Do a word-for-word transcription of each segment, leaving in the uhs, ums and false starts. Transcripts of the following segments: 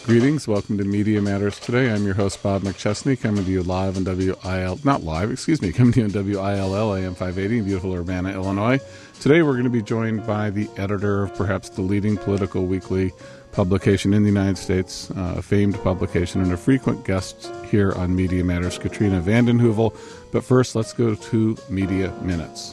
Greetings. Welcome to Media Matters Today. I'm your host, Bob McChesney, coming to you live on W I L, not live, excuse me, coming to you on W I L L A M five eighty in beautiful Urbana, Illinois. Today we're going to be joined by the editor of perhaps the leading political weekly publication in the United States, uh, a famed publication, and a frequent guest here on Media Matters, Katrina vanden Heuvel. But first, let's go to Media Minutes.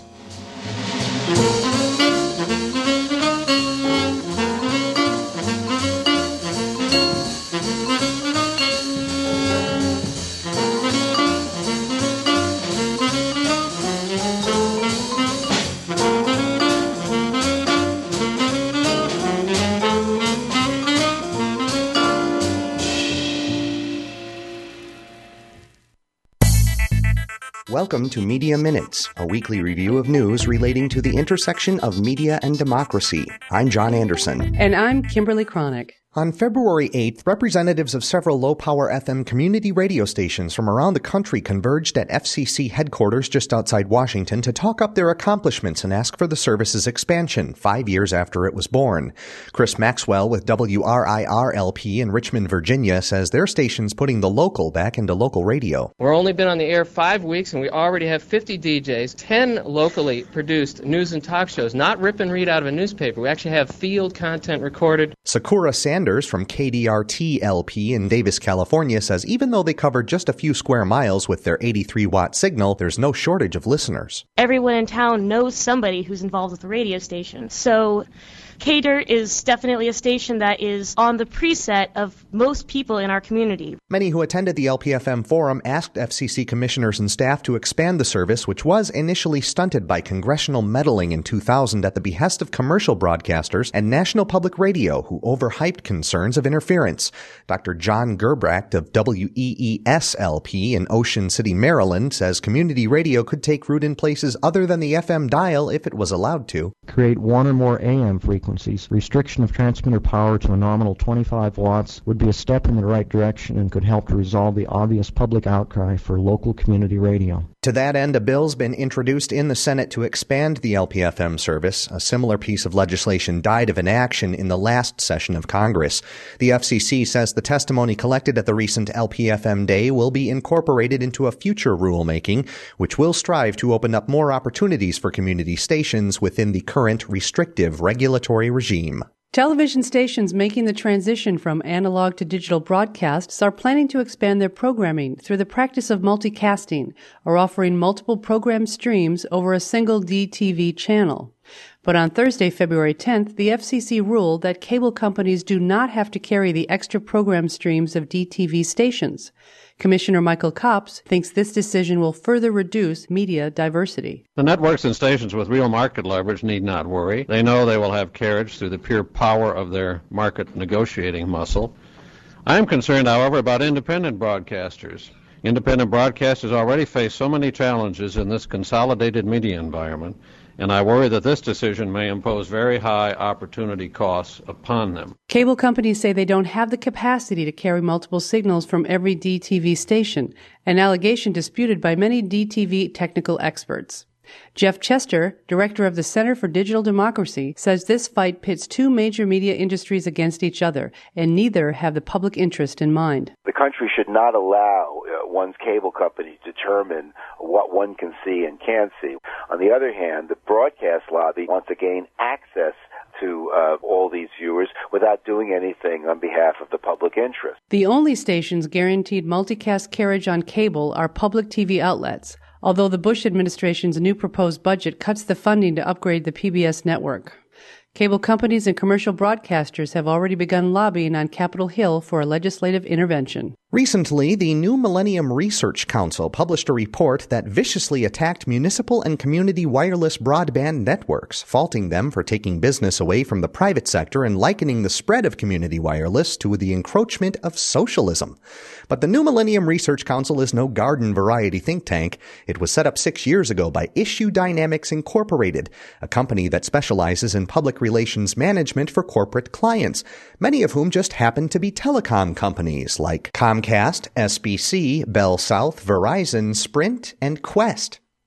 Welcome to Media Minutes, a weekly review of news relating to the intersection of media and democracy. I'm John Anderson. And I'm Kimberly Cronick. On February eighth, representatives of several low-power F M community radio stations from around the country converged at F C C headquarters just outside Washington to talk up their accomplishments and ask for the service's expansion, five years after it was born. Chris Maxwell with W R I R L P in Richmond, Virginia, says their station's putting the local back into local radio. We're only been on the air five weeks, and we already have fifty D Js, ten locally produced news and talk shows, not rip and read out of a newspaper. We actually have field content recorded. Sakura Sanders from K D R T L P in Davis, California, says even though they cover just a few square miles with their eighty-three watt signal, there's no shortage of listeners. Everyone in town knows somebody who's involved with the radio station. So K D R is definitely a station that is on the preset of most people in our community. Many who attended the L P F M forum asked F C C commissioners and staff to expand the service, which was initially stunted by congressional meddling in two thousand at the behest of commercial broadcasters and National Public Radio, who overhyped concerns of interference. Doctor John Gerbrecht of W E E S L P in Ocean City, Maryland, says community radio could take root in places other than the F M dial if it was allowed to. Create one or more A M frequencies. Restriction of transmitter power to a nominal twenty-five watts would be a step in the right direction and could help to resolve the obvious public outcry for local community radio. To that end, a bill's been introduced in the Senate to expand the L P F M service. A similar piece of legislation died of inaction in the last session of Congress. The F C C says the testimony collected at the recent L P F M Day will be incorporated into a future rulemaking, which will strive to open up more opportunities for community stations within the current restrictive regulatory regime. Television stations making the transition from analog to digital broadcasts are planning to expand their programming through the practice of multicasting, or offering multiple program streams over a single D T V channel. But on Thursday, February tenth, the F C C ruled that cable companies do not have to carry the extra program streams of D T V stations. Commissioner Michael Copps thinks this decision will further reduce media diversity. The networks and stations with real market leverage need not worry. They know they will have carriage through the pure power of their market negotiating muscle. I am concerned, however, about independent broadcasters. Independent broadcasters already face so many challenges in this consolidated media environment, and I worry that this decision may impose very high opportunity costs upon them. Cable companies say they don't have the capacity to carry multiple signals from every D T V station, an allegation disputed by many D T V technical experts. Jeff Chester, director of the Center for Digital Democracy, says this fight pits two major media industries against each other, and neither have the public interest in mind. The country should not allow uh, one's cable company to determine what one can see and can't see. On the other hand, the broadcast lobby wants to gain access to uh, all these viewers without doing anything on behalf of the public interest. The only stations guaranteed multicast carriage on cable are public T V outlets, although the Bush administration's new proposed budget cuts the funding to upgrade the P B S network. Cable companies and commercial broadcasters have already begun lobbying on Capitol Hill for a legislative intervention. Recently, the New Millennium Research Council published a report that viciously attacked municipal and community wireless broadband networks, faulting them for taking business away from the private sector and likening the spread of community wireless to the encroachment of socialism. But the New Millennium Research Council is no garden variety think tank. It was set up six years ago by Issue Dynamics Incorporated, a company that specializes in public relations management for corporate clients, many of whom just happen to be telecom companies like Comcast, S B C, Bell South, Verizon, Sprint, and Qwest.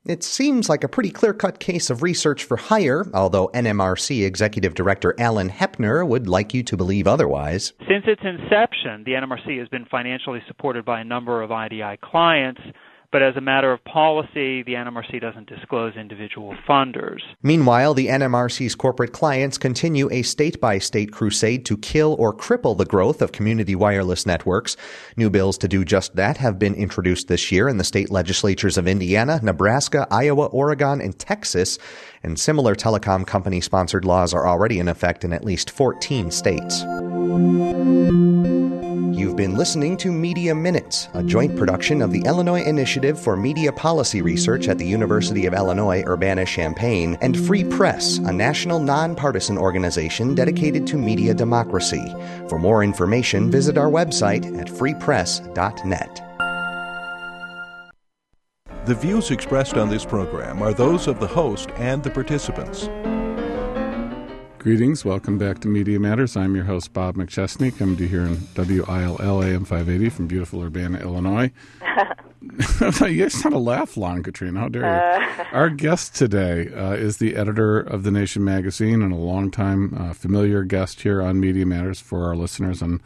It seems like a pretty clear-cut case of research for hire, although N M R C Executive Director Alan Hepner would like you to believe otherwise. Since its inception, the N M R C has been financially supported by a number of I D I clients, but as a matter of policy, the N M R C doesn't disclose individual funders. Meanwhile, the N M R C's corporate clients continue a state-by-state crusade to kill or cripple the growth of community wireless networks. New bills to do just that have been introduced this year in the state legislatures of Indiana, Nebraska, Iowa, Oregon, and Texas, and similar telecom company-sponsored laws are already in effect in at least fourteen states. You've been listening to Media Minutes, a joint production of the Illinois Initiative for Media Policy Research at the University of Illinois Urbana-Champaign and Free Press, a national nonpartisan organization dedicated to media democracy. For more information, visit our website at free press dot net. The views expressed on this program are those of the host and the participants. Greetings. Welcome back to Media Matters. I'm your host, Bob McChesney, coming to you here in W I L L A M five eighty from beautiful Urbana, Illinois. You guys had a laugh long, Katrina. How dare you? Uh. Our guest today uh, is the editor of The Nation magazine and a longtime uh, familiar guest here on Media Matters for our listeners on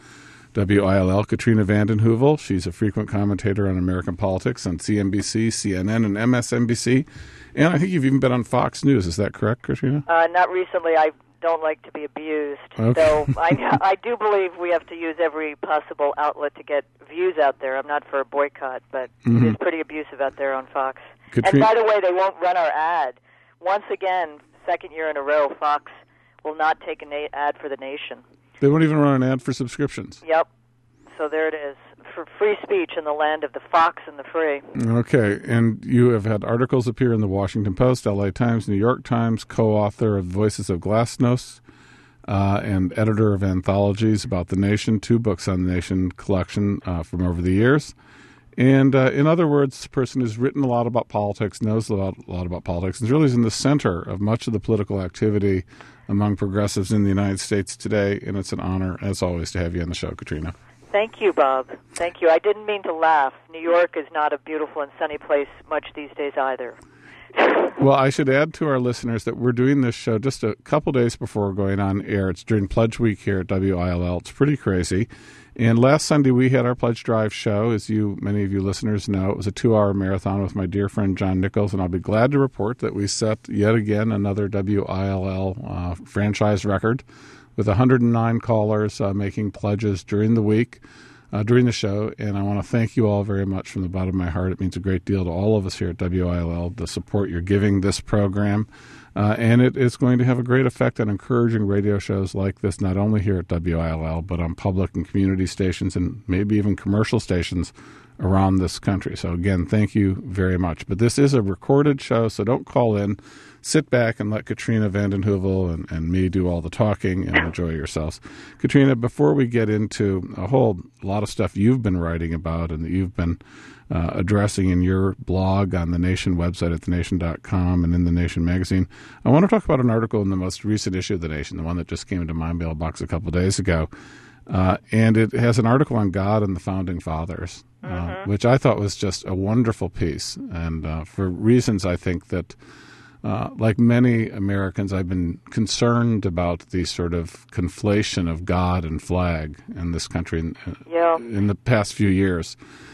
W I L L, Katrina vanden Heuvel. She's a frequent commentator on American politics on C N B C, C N N, and M S N B C. And I think you've even been on Fox News. Is that correct, Katrina? Uh, not recently. I don't like to be abused. Okay. So I, I do believe we have to use every possible outlet to get views out there. I'm not for a boycott, but mm-hmm. it is pretty abusive out there on Fox. Katrina. And by the way, they won't run our ad. Once again, second year in a row, Fox will not take an ad for The Nation. They won't even run an ad for subscriptions. Yep. So there it is. For free speech in the land of the fox and the free. Okay. And you have had articles appear in the Washington Post, L A Times, New York Times, co-author of Voices of Glasnost, uh, and editor of anthologies about the Nation, two books on the Nation collection uh, from over the years. And uh, in other words, a person who's written a lot about politics, knows a lot, a lot about politics, and really is in the center of much of the political activity among progressives in the United States today. And it's an honor, as always, to have you on the show, Katrina. Thank you, Bob. Thank you. I didn't mean to laugh. New York is not a beautiful and sunny place much these days either. Well, I should add to our listeners that we're doing this show just a couple days before going on air. It's during Pledge Week here at W I L L. It's pretty crazy. And last Sunday we had our Pledge Drive show. As you, many of you listeners know, it was a two-hour marathon with my dear friend John Nichols, and I'll be glad to report that we set yet again another W I L L uh, franchise record with one hundred nine callers uh, making pledges during the week, uh, during the show. And I want to thank you all very much from the bottom of my heart. It means a great deal to all of us here at W I L L, the support you're giving this program. Uh, and it is going to have a great effect on encouraging radio shows like this, not only here at W I L L, but on public and community stations and maybe even commercial stations around this country. So again, thank you very much. But this is a recorded show, so don't call in. Sit back and let Katrina vanden Heuvel and, and me do all the talking and enjoy yourselves. Katrina, before we get into a whole lot of stuff you've been writing about and that you've been uh, addressing in your blog on the Nation website at the nation dot com and in the Nation magazine, I want to talk about an article in the most recent issue of the Nation, the one that just came into my mailbox a couple of days ago. Uh, and it has an article on God and the Founding Fathers, uh, mm-hmm. which I thought was just a wonderful piece. And uh, for reasons I think that Uh, like many Americans, I've been concerned about the sort of conflation of God and flag in this country in, yeah. in the past few years.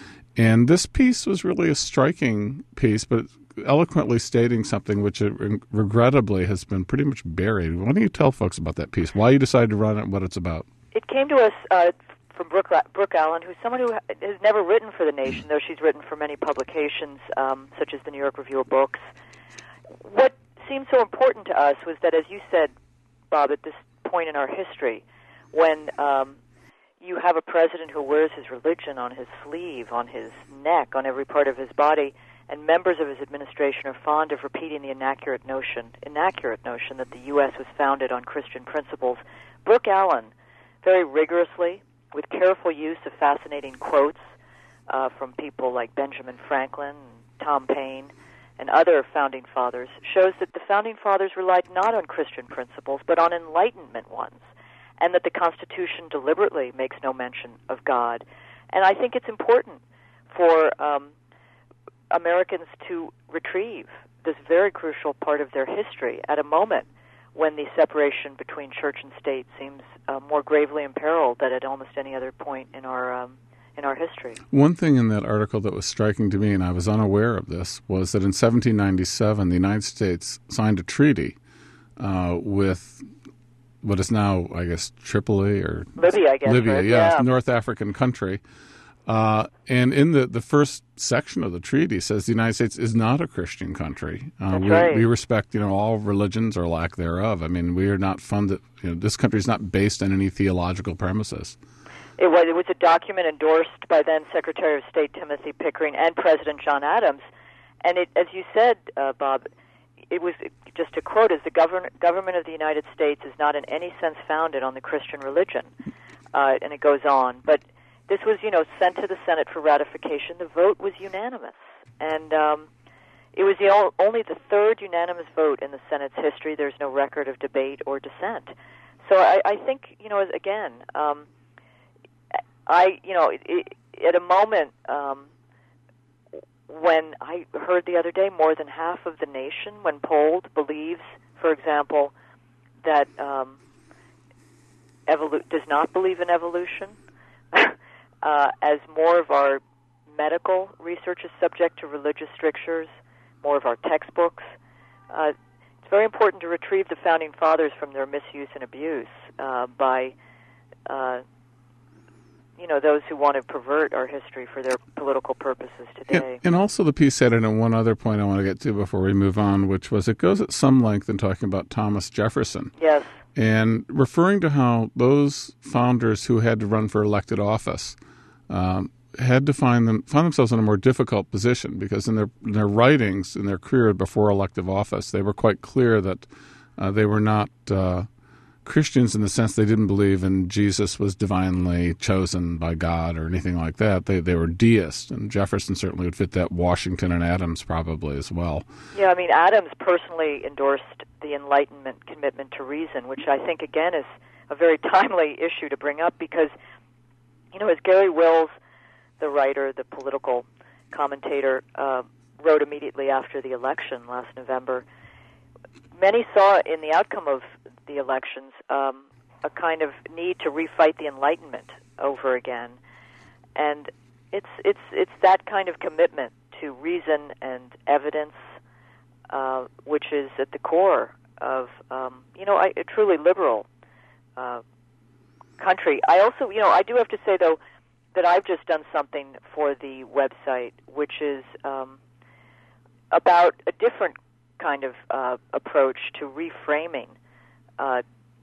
And this piece was really a striking piece, but eloquently stating something which uh, regrettably has been pretty much buried. Why don't you tell folks about that piece, why you decided to run it, and what it's about? It came to us uh, from Brooke, Brooke Allen, who's someone who has never written for The Nation, though she's written for many publications, um, such as the New York Review of Books. What seemed so important to us was that, as you said, Bob, at this point in our history, when um, you have a president who wears his religion on his sleeve, on his neck, on every part of his body, and members of his administration are fond of repeating the inaccurate notion, inaccurate notion that the U S was founded on Christian principles, Brooke Allen, very rigorously, with careful use of fascinating quotes uh, from people like Benjamin Franklin, Tom Paine, and other founding fathers, shows that the founding fathers relied not on Christian principles, but on Enlightenment ones, and that the Constitution deliberately makes no mention of God. And I think it's important for um, Americans to retrieve this very crucial part of their history at a moment when the separation between church and state seems uh, more gravely imperiled than at almost any other point in our um, in our history. One thing in that article that was striking to me, and I was unaware of this, was that in seventeen ninety-seven, the United States signed a treaty uh, with what is now, I guess, Tripoli or Libya, I guess. Libya, right? yeah, yeah. North African country. Uh, and in the, the first section of the treaty says the United States is not a Christian country. Uh, That's we, right. we respect, you know, all religions or lack thereof. I mean, we are not funded. You know, this country is not based on any theological premises. It was, it was a document endorsed by then Secretary of State Timothy Pickering and President John Adams. And it, as you said, uh, Bob, it was, just to quote, is the govern- government of the United States is not in any sense founded on the Christian religion. Uh, and it goes on. But this was, you know, sent to the Senate for ratification. The vote was unanimous. And um, it was the o- only the third unanimous vote in the Senate's history. There's no record of debate or dissent. So I, I think, you know, again, um, I, you know, it, it, at a moment um, when I heard the other day more than half of the nation, when polled, believes, for example, that um, evolu- does not believe in evolution, uh, as more of our medical research is subject to religious strictures, more of our textbooks. Uh, it's very important to retrieve the Founding Fathers from their misuse and abuse uh, by uh, you know, those who want to pervert our history for their political purposes today. And, and also the piece added in one other point I want to get to before we move on, which was it goes at some length in talking about Thomas Jefferson. Yes. And referring to how those founders who had to run for elected office um, had to find them find themselves in a more difficult position because in their in their writings, in their career before elective office, they were quite clear that uh, they were not uh, Christians in the sense they didn't believe in Jesus was divinely chosen by God or anything like that. They they were deists, and Jefferson certainly would fit that. Washington and Adams probably as well. Yeah, I mean, Adams personally endorsed the Enlightenment commitment to reason, which I think, again, is a very timely issue to bring up because, you know, as Gary Wills, the writer, the political commentator, uh, wrote immediately after the election last November, many saw in the outcome of the elections um, a kind of need to refight the Enlightenment over again, and it's it's it's that kind of commitment to reason and evidence, uh, which is at the core of um, you know I, a truly liberal uh, country. I also you know I do have to say though that I've just done something for the website, which is um, about a different kind of uh, approach to reframing uh,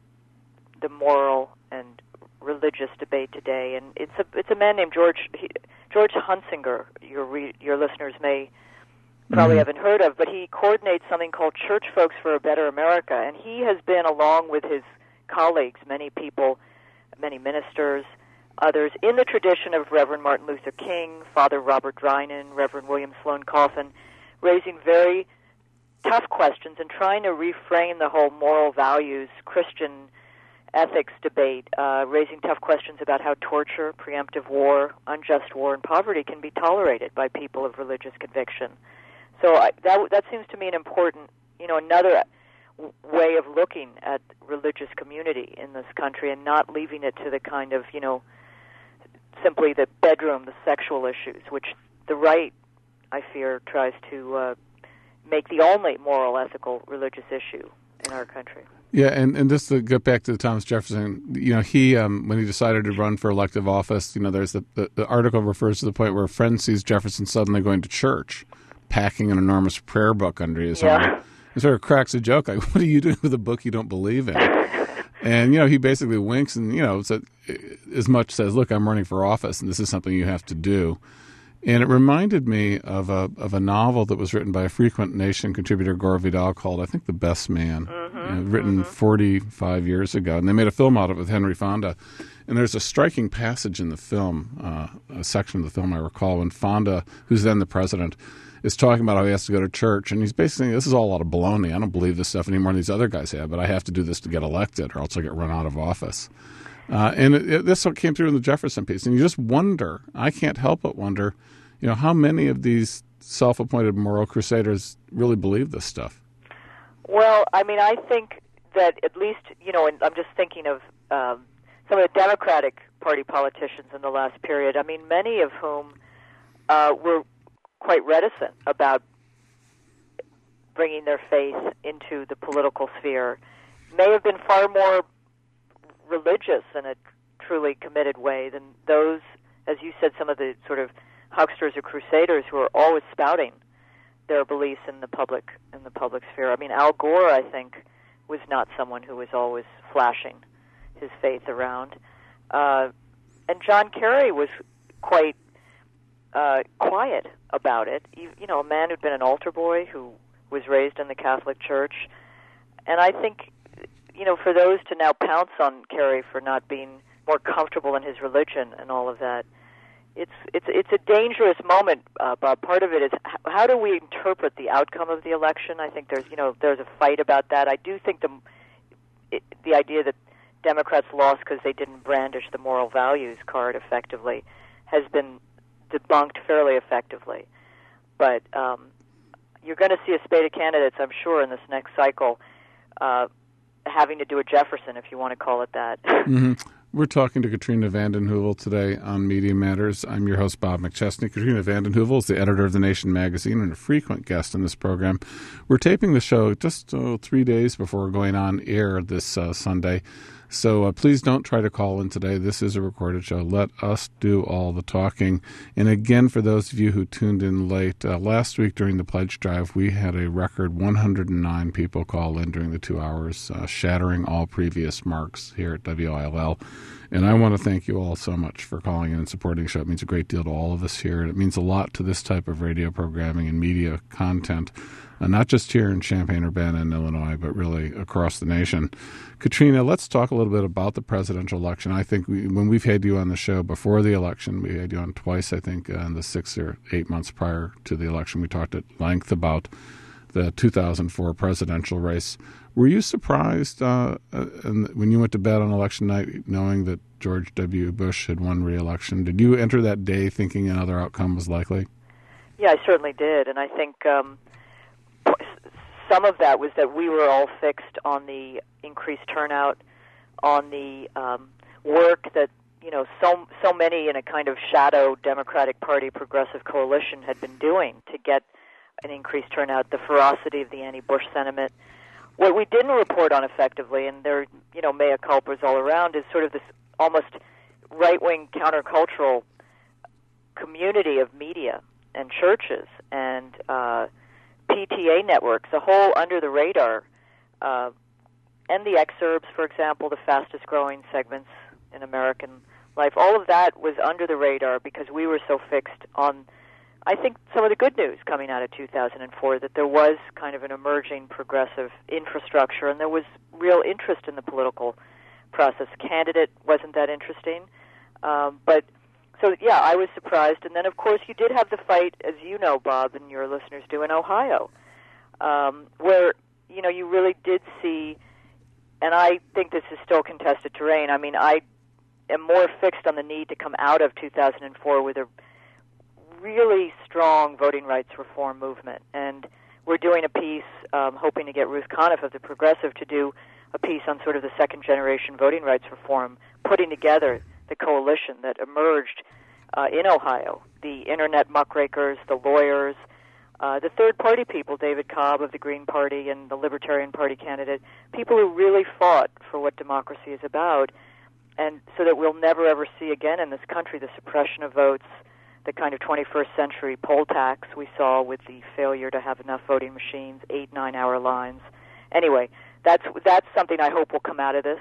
the moral and religious debate today, and it's a it's a man named George he, George Hunsinger. Your re, your listeners may probably mm-hmm. haven't heard of, but he coordinates something called Church Folks for a Better America, and he has been, along with his colleagues, many people, many ministers, others, in the tradition of Reverend Martin Luther King, Father Robert Drinan, Reverend William Sloane Coffin, raising very tough questions and trying to reframe the whole moral values, Christian ethics debate, uh, raising tough questions about how torture, preemptive war, unjust war, and poverty can be tolerated by people of religious conviction. So I, that that seems to me an important, you know, another w- way of looking at religious community in this country and not leaving it to the kind of, you know, simply the bedroom, the sexual issues, which the right, I fear, tries to uh, make the only moral, ethical, religious issue in our country. Yeah, and, and just to get back to Thomas Jefferson, you know, he, um, when he decided to run for elective office, you know, there's the, the, the article refers to the point where a friend sees Jefferson suddenly going to church, packing an enormous prayer book under his yeah. arm. He sort of cracks a joke, like, what are you doing with a book you don't believe in? And, you know, he basically winks and, you know, so, as much says, look, I'm running for office, and this is something you have to do. And it reminded me of a of a novel that was written by a Frequent Nation contributor, Gore Vidal, called, I think, The Best Man, mm-hmm, you know, written mm-hmm. forty-five years ago. And they made a film out of it with Henry Fonda. And there's a striking passage in the film, uh, a section of the film I recall, when Fonda, who's then the president, is talking about how he has to go to church. And he's basically saying, this is all a lot of baloney. I don't believe this stuff any more than these other guys have, but I have to do this to get elected or else I'll get run out of office. Uh, and it, it, this came through in the Jefferson piece. And you just wonder, I can't help but wonder, you know, how many of these self-appointed moral crusaders really believe this stuff? Well, I mean, I think that at least, you know, and I'm just thinking of um, some of the Democratic Party politicians in the last period, I mean, many of whom uh, were quite reticent about bringing their faith into the political sphere, may have been far more religious in a truly committed way than those, as you said, some of the sort of hucksters or crusaders who are always spouting their beliefs in the public in the public sphere. I mean, Al Gore, I think, was not someone who was always flashing his faith around, uh, and John Kerry was quite uh, quiet about it. You, you know, a man who'd been an altar boy who was raised in the Catholic Church, and I think, you know, for those to now pounce on Kerry for not being more comfortable in his religion and all of that, it's it's it's a dangerous moment, uh, Bob. Part of it is how do we interpret the outcome of the election? I think there's you know there's a fight about that. I do think the it, the idea that Democrats lost because they didn't brandish the moral values card effectively has been debunked fairly effectively. But um, you're going to see a spate of candidates, I'm sure, in this next cycle, uh, having to do a Jefferson, if you want to call it that. Mm-hmm. We're talking to Katrina vanden Heuvel today on Media Matters. I'm your host, Bob McChesney. Katrina vanden Heuvel is the editor of The Nation magazine and a frequent guest in this program. We're taping the show just oh, three days before going on air this uh, Sunday. So uh, please don't try to call in today. This is a recorded show. Let us do all the talking. And again, for those of you who tuned in late, uh, last week during the pledge drive, we had a record one hundred nine people call in during the two hours, uh, shattering all previous marks here at W I L L. And I want to thank you all so much for calling in and supporting the show. It means a great deal to all of us here, and it means a lot to this type of radio programming and media content, uh, not just here in Champaign-Urbana and Illinois, but really across the nation. Katrina, let's talk a little bit about the presidential election. I think we, when we've had you on the show before the election, we had you on twice, I think, uh, in the six or eight months prior to the election. We talked at length about the two thousand four presidential race. Were you surprised uh, when you went to bed on election night knowing that George W. Bush had won re-election? Did you enter that day thinking another outcome was likely? Yeah, I certainly did. And I think um, some of that was that we were all fixed on the increased turnout, on the um, work that, you know, so, so many in a kind of shadow Democratic Party progressive coalition had been doing to get an increased turnout, the ferocity of the anti-Bush sentiment. What we didn't report on effectively, and there, you know, mea culpas all around, is sort of this almost right-wing countercultural community of media and churches and uh, P T A networks, the whole under-the-radar, uh, and the excerpts, for example, the fastest-growing segments in American life. All of that was under the radar because we were so fixed on, I think, some of the good news coming out of two thousand four, that there was kind of an emerging progressive infrastructure and there was real interest in the political process. Candidate wasn't that interesting. Um, but, so, yeah, I was surprised. And then, of course, you did have the fight, as you know, Bob, and your listeners do, in Ohio, um, where, you know, you really did see, and I think this is still contested terrain. I mean, I am more fixed on the need to come out of two thousand four with a really strong voting rights reform movement. And we're doing a piece, um, hoping to get Ruth Conniff of The Progressive to do a piece on sort of the second-generation voting rights reform, putting together the coalition that emerged uh, in Ohio, the internet muckrakers, the lawyers, uh, the third-party people, David Cobb of the Green Party and the Libertarian Party candidate, people who really fought for what democracy is about, and so that we'll never, ever see again in this country the suppression of votes, the kind of twenty-first century poll tax we saw with the failure to have enough voting machines, eight, nine-hour lines. Anyway, that's that's something I hope will come out of this.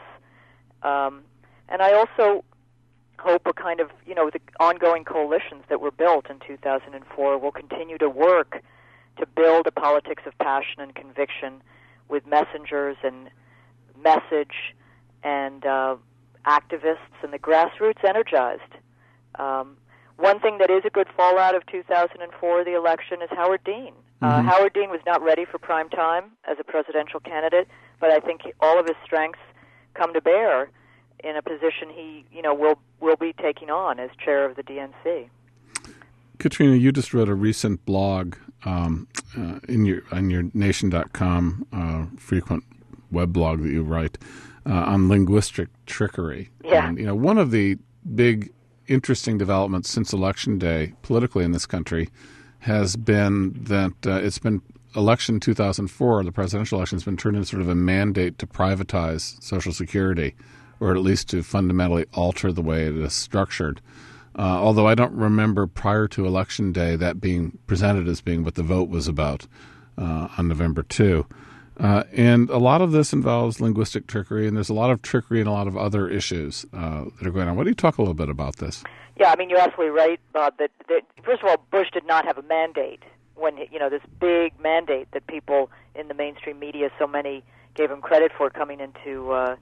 Um, and I also hope a kind of, you know, the ongoing coalitions that were built in two thousand four will continue to work to build a politics of passion and conviction with messengers and message and uh, activists and the grassroots energized. Um, One thing that is a good fallout of two thousand four, the election, is Howard Dean. Mm-hmm. Uh, Howard Dean was not ready for prime time as a presidential candidate, but I think all of his strengths come to bear in a position he, you know, will will be taking on as chair of the D N C. Katrina, you just wrote a recent blog um, uh, in your on your nation dot com uh, frequent web blog that you write uh, on linguistic trickery. Yeah. And, you know, one of the big interesting developments since Election Day politically in this country has been that uh, it's been election two thousand four, the presidential election, has been turned into sort of a mandate to privatize Social Security, or at least to fundamentally alter the way it is structured. Uh, although I don't remember prior to Election Day that being presented as being what the vote was about uh, on November second. Uh, and a lot of this involves linguistic trickery, and there's a lot of trickery and a lot of other issues uh, that are going on. What do you talk a little bit about this? Yeah, I mean, you're absolutely right, Bob, that, that first of all, Bush did not have a mandate when, you know, this big mandate that people in the mainstream media, so many gave him credit for coming into, uh,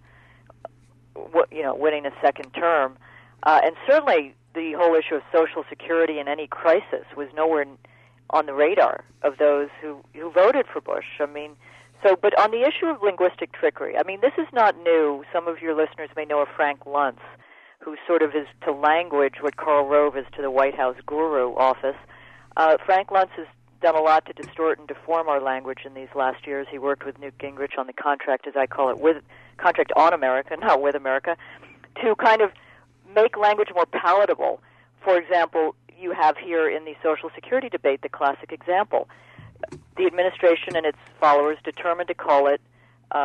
w- you know, winning a second term. Uh, and certainly the whole issue of Social Security in any crisis was nowhere on the radar of those who, who voted for Bush. I mean, so, but on the issue of linguistic trickery, I mean, this is not new. Some of your listeners may know of Frank Luntz, who sort of is to language what Karl Rove is to the White House guru office. Uh, Frank Luntz has done a lot to distort and deform our language in these last years. He worked with Newt Gingrich on the contract, as I call it, with contract on America, not with America, to kind of make language more palatable. For example, you have here in the Social Security debate the classic example. The administration and its followers determined to call it uh,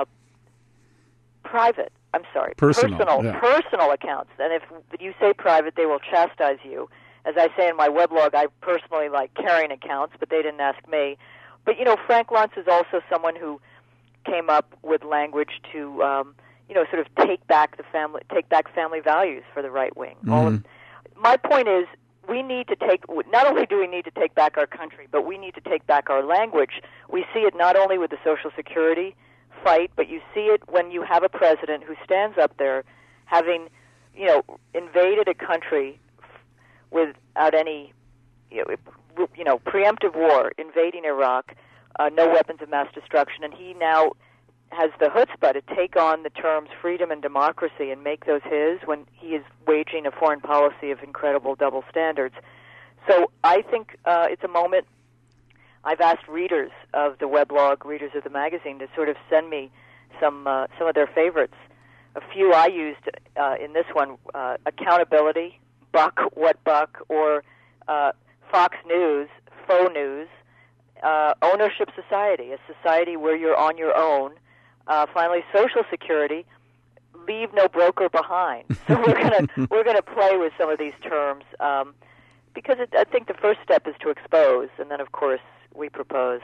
private. I'm sorry, personal, personal, yeah. personal accounts. And if you say private, they will chastise you. As I say in my weblog, I personally like carrying accounts, but they didn't ask me. But, you know, Frank Luntz is also someone who came up with language to, um, you know, sort of take back the family, take back family values for the right wing. Mm-hmm. All of, my point is, we need to take, not only do we need to take back our country, but we need to take back our language. We see it not only with the Social Security fight, but you see it when you have a president who stands up there having, you know, invaded a country without any, you know, you know preemptive war, invading Iraq, uh, no weapons of mass destruction, and he now has the chutzpah to take on the terms freedom and democracy and make those his when he is waging a foreign policy of incredible double standards. So I think uh, it's a moment. I've asked readers of the weblog, readers of the magazine, to sort of send me some uh, some of their favorites. A few I used uh, in this one: uh, accountability, Buck, what Buck, or uh, Fox News, faux news, uh, ownership society, a society where you're on your own. Uh, finally, Social Security, leave no broker behind. So we're gonna we're gonna play with some of these terms um, because it, I think the first step is to expose, and then of course we propose.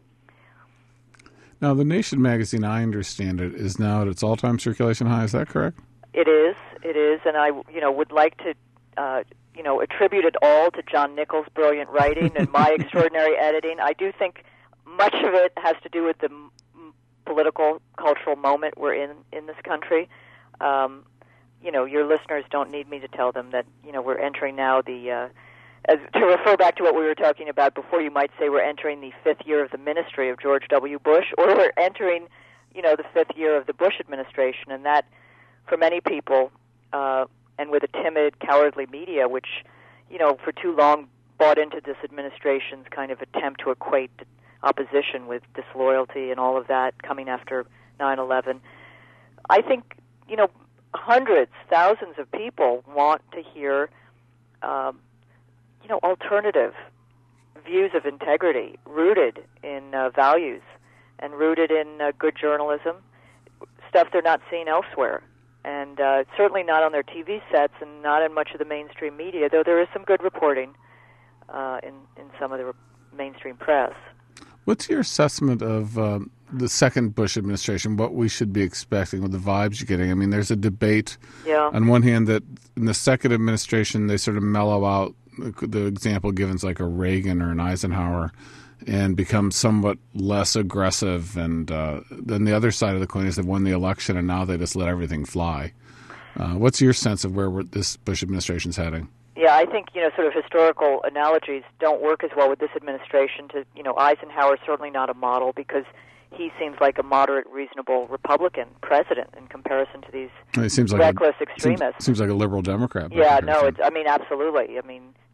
Now, the Nation magazine, I understand it, is now at its all-time circulation high. Is that correct? It is. It is, and I you know would like to uh, you know attribute it all to John Nichols' brilliant writing and my extraordinary editing. I do think much of it has to do with the political, cultural moment we're in in this country. Um, you know, your listeners don't need me to tell them that, you know, we're entering now the, uh, as, to refer back to what we were talking about before, you might say we're entering the fifth year of the ministry of George W. Bush, or we're entering, you know, the fifth year of the Bush administration, and that, for many people, uh, and with a timid, cowardly media, which, you know, for too long bought into this administration's kind of attempt to equate opposition with disloyalty and all of that coming after nine eleven. I think, you know, hundreds, thousands of people want to hear, um, you know, alternative views of integrity, rooted in uh, values and rooted in uh, good journalism, stuff they're not seeing elsewhere. And uh, certainly not on their T V sets and not in much of the mainstream media, though there is some good reporting uh, in, in some of the re- mainstream press. What's your assessment of uh, the second Bush administration, what we should be expecting with the vibes you're getting? I mean, there's a debate yeah. on one hand that in the second administration they sort of mellow out. The example given is like a Reagan or an Eisenhower and become somewhat less aggressive. And uh, then the other side of the coin is they've won the election and now they just let everything fly. Uh, what's your sense of where we're, this Bush administration's heading? Yeah, I think, you know, sort of historical analogies don't work as well with this administration. To, you know, Eisenhower is certainly not a model because he seems like a moderate, reasonable Republican president in comparison to these it seems like reckless a, extremists. Seems, seems like a liberal Democrat. Yeah, no, it's, I mean, absolutely. I mean,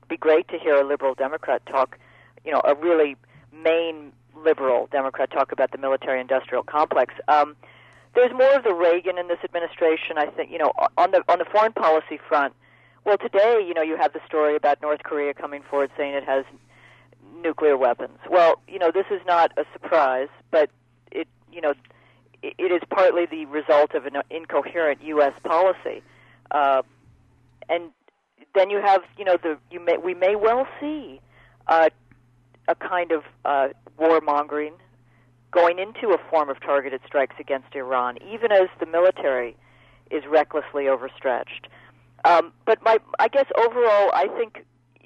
be great to hear a liberal Democrat talk, you know, a really main liberal Democrat talk about the military-industrial complex. Um, there's more of the Reagan in this administration, I think. You know, on the on the foreign policy front. Well, today, you know, you have the story about North Korea coming forward saying it has nuclear weapons. Well, you know, this is not a surprise, but it, you know, it, it is partly the result of an incoherent U S policy. Uh, and then you have, you know, the you may we may well see uh, a kind of uh, warmongering going into a form of targeted strikes against Iran, even as the military is recklessly overstretched. Um, but my, I guess overall, I think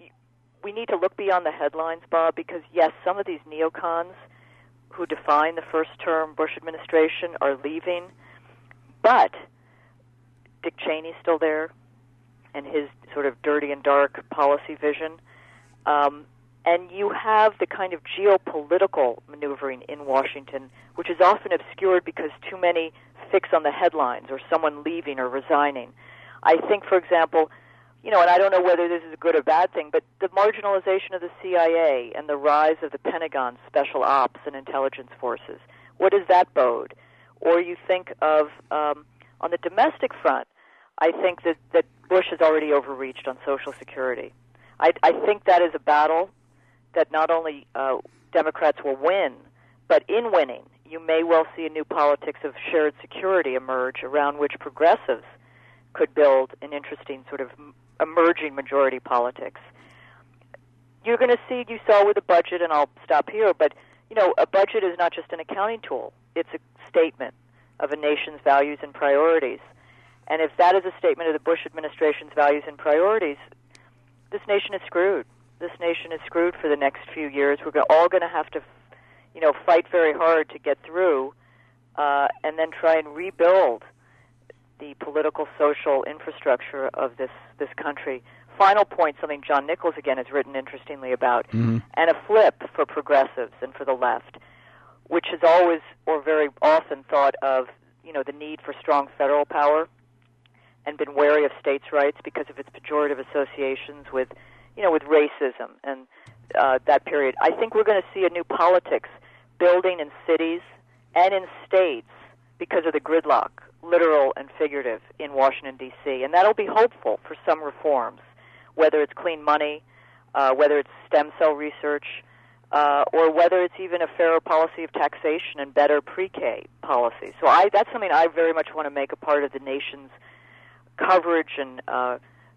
we need to look beyond the headlines, Bob, because yes, some of these neocons who define the first-term Bush administration are leaving, but Dick Cheney's still there, and his sort of dirty and dark policy vision. Um, and you have the kind of geopolitical maneuvering in Washington, which is often obscured because too many fix on the headlines or someone leaving or resigning. I think, for example, you know, and I don't know whether this is a good or bad thing, but the marginalization of the C I A and the rise of the Pentagon's special ops and intelligence forces, what does that bode? Or you think of, um, on the domestic front, I think that, that Bush has already overreached on Social Security. I, I think that is a battle that not only uh, Democrats will win, but in winning, you may well see a new politics of shared security emerge around which progressives could build an interesting sort of emerging majority politics. You're going to see, you saw with the budget, and I'll stop here, but, you know, a budget is not just an accounting tool. It's a statement of a nation's values and priorities. And if that is a statement of the Bush administration's values and priorities, this nation is screwed. This nation is screwed for the next few years. We're all going to have to, you know, fight very hard to get through uh, and then try and rebuild the political, social infrastructure of this, this country. Final point, something John Nichols, again, has written interestingly about, mm-hmm. and a flip for progressives and for the left, which has always or very often thought of, you know, the need for strong federal power and been wary of states' rights because of its pejorative associations with, you know, with racism and uh, that period. I think we're going to see a new politics building in cities and in states because of the gridlock, literal and figurative, in Washington, D C, and that'll be hopeful for some reforms, whether it's clean money, uh, whether it's stem cell research, uh, or whether it's even a fairer policy of taxation and better pre-K policy. So I, that's something I very much want to make a part of the nation's coverage and uh,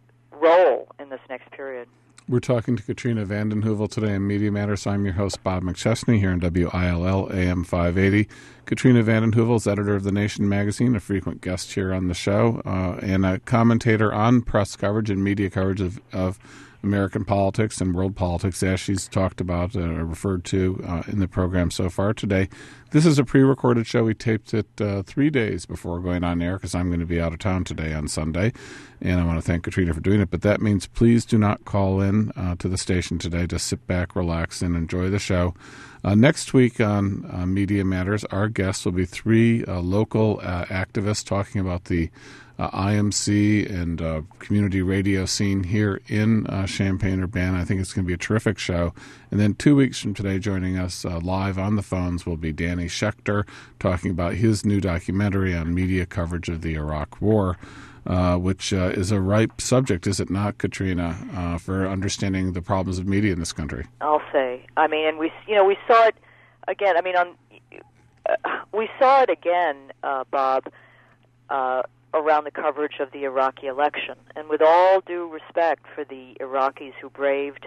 role in this next period. We're talking to Katrina vanden Heuvel today on Media Matters. I'm your host, Bob McChesney, here on W I L L A M five eighty. Katrina vanden Heuvel is editor of The Nation magazine, a frequent guest here on the show, uh, and a commentator on press coverage and media coverage of, of American politics and world politics, as she's talked about or uh, referred to uh, in the program so far today. This is a pre-recorded show. We taped it uh, three days before going on air because I'm going to be out of town today on Sunday, and I want to thank Katrina for doing it. But that means please do not call in uh, to the station today. Just sit back, relax, and enjoy the show. Uh, next week on uh, Media Matters, our guests will be three uh, local uh, activists talking about the Uh, I M C and uh, community radio scene here in uh, Champaign-Urbana. I think it's going to be a terrific show. And then two weeks from today, joining us uh, live on the phones will be Danny Schechter talking about his new documentary on media coverage of the Iraq War, uh, which uh, is a ripe subject, is it not, Katrina, uh, for understanding the problems of media in this country? I'll say. I mean, and we, you know, we saw it again. I mean, on uh, we saw it again, uh, Bob. Uh, around the coverage of the Iraqi election. And with all due respect for the Iraqis who braved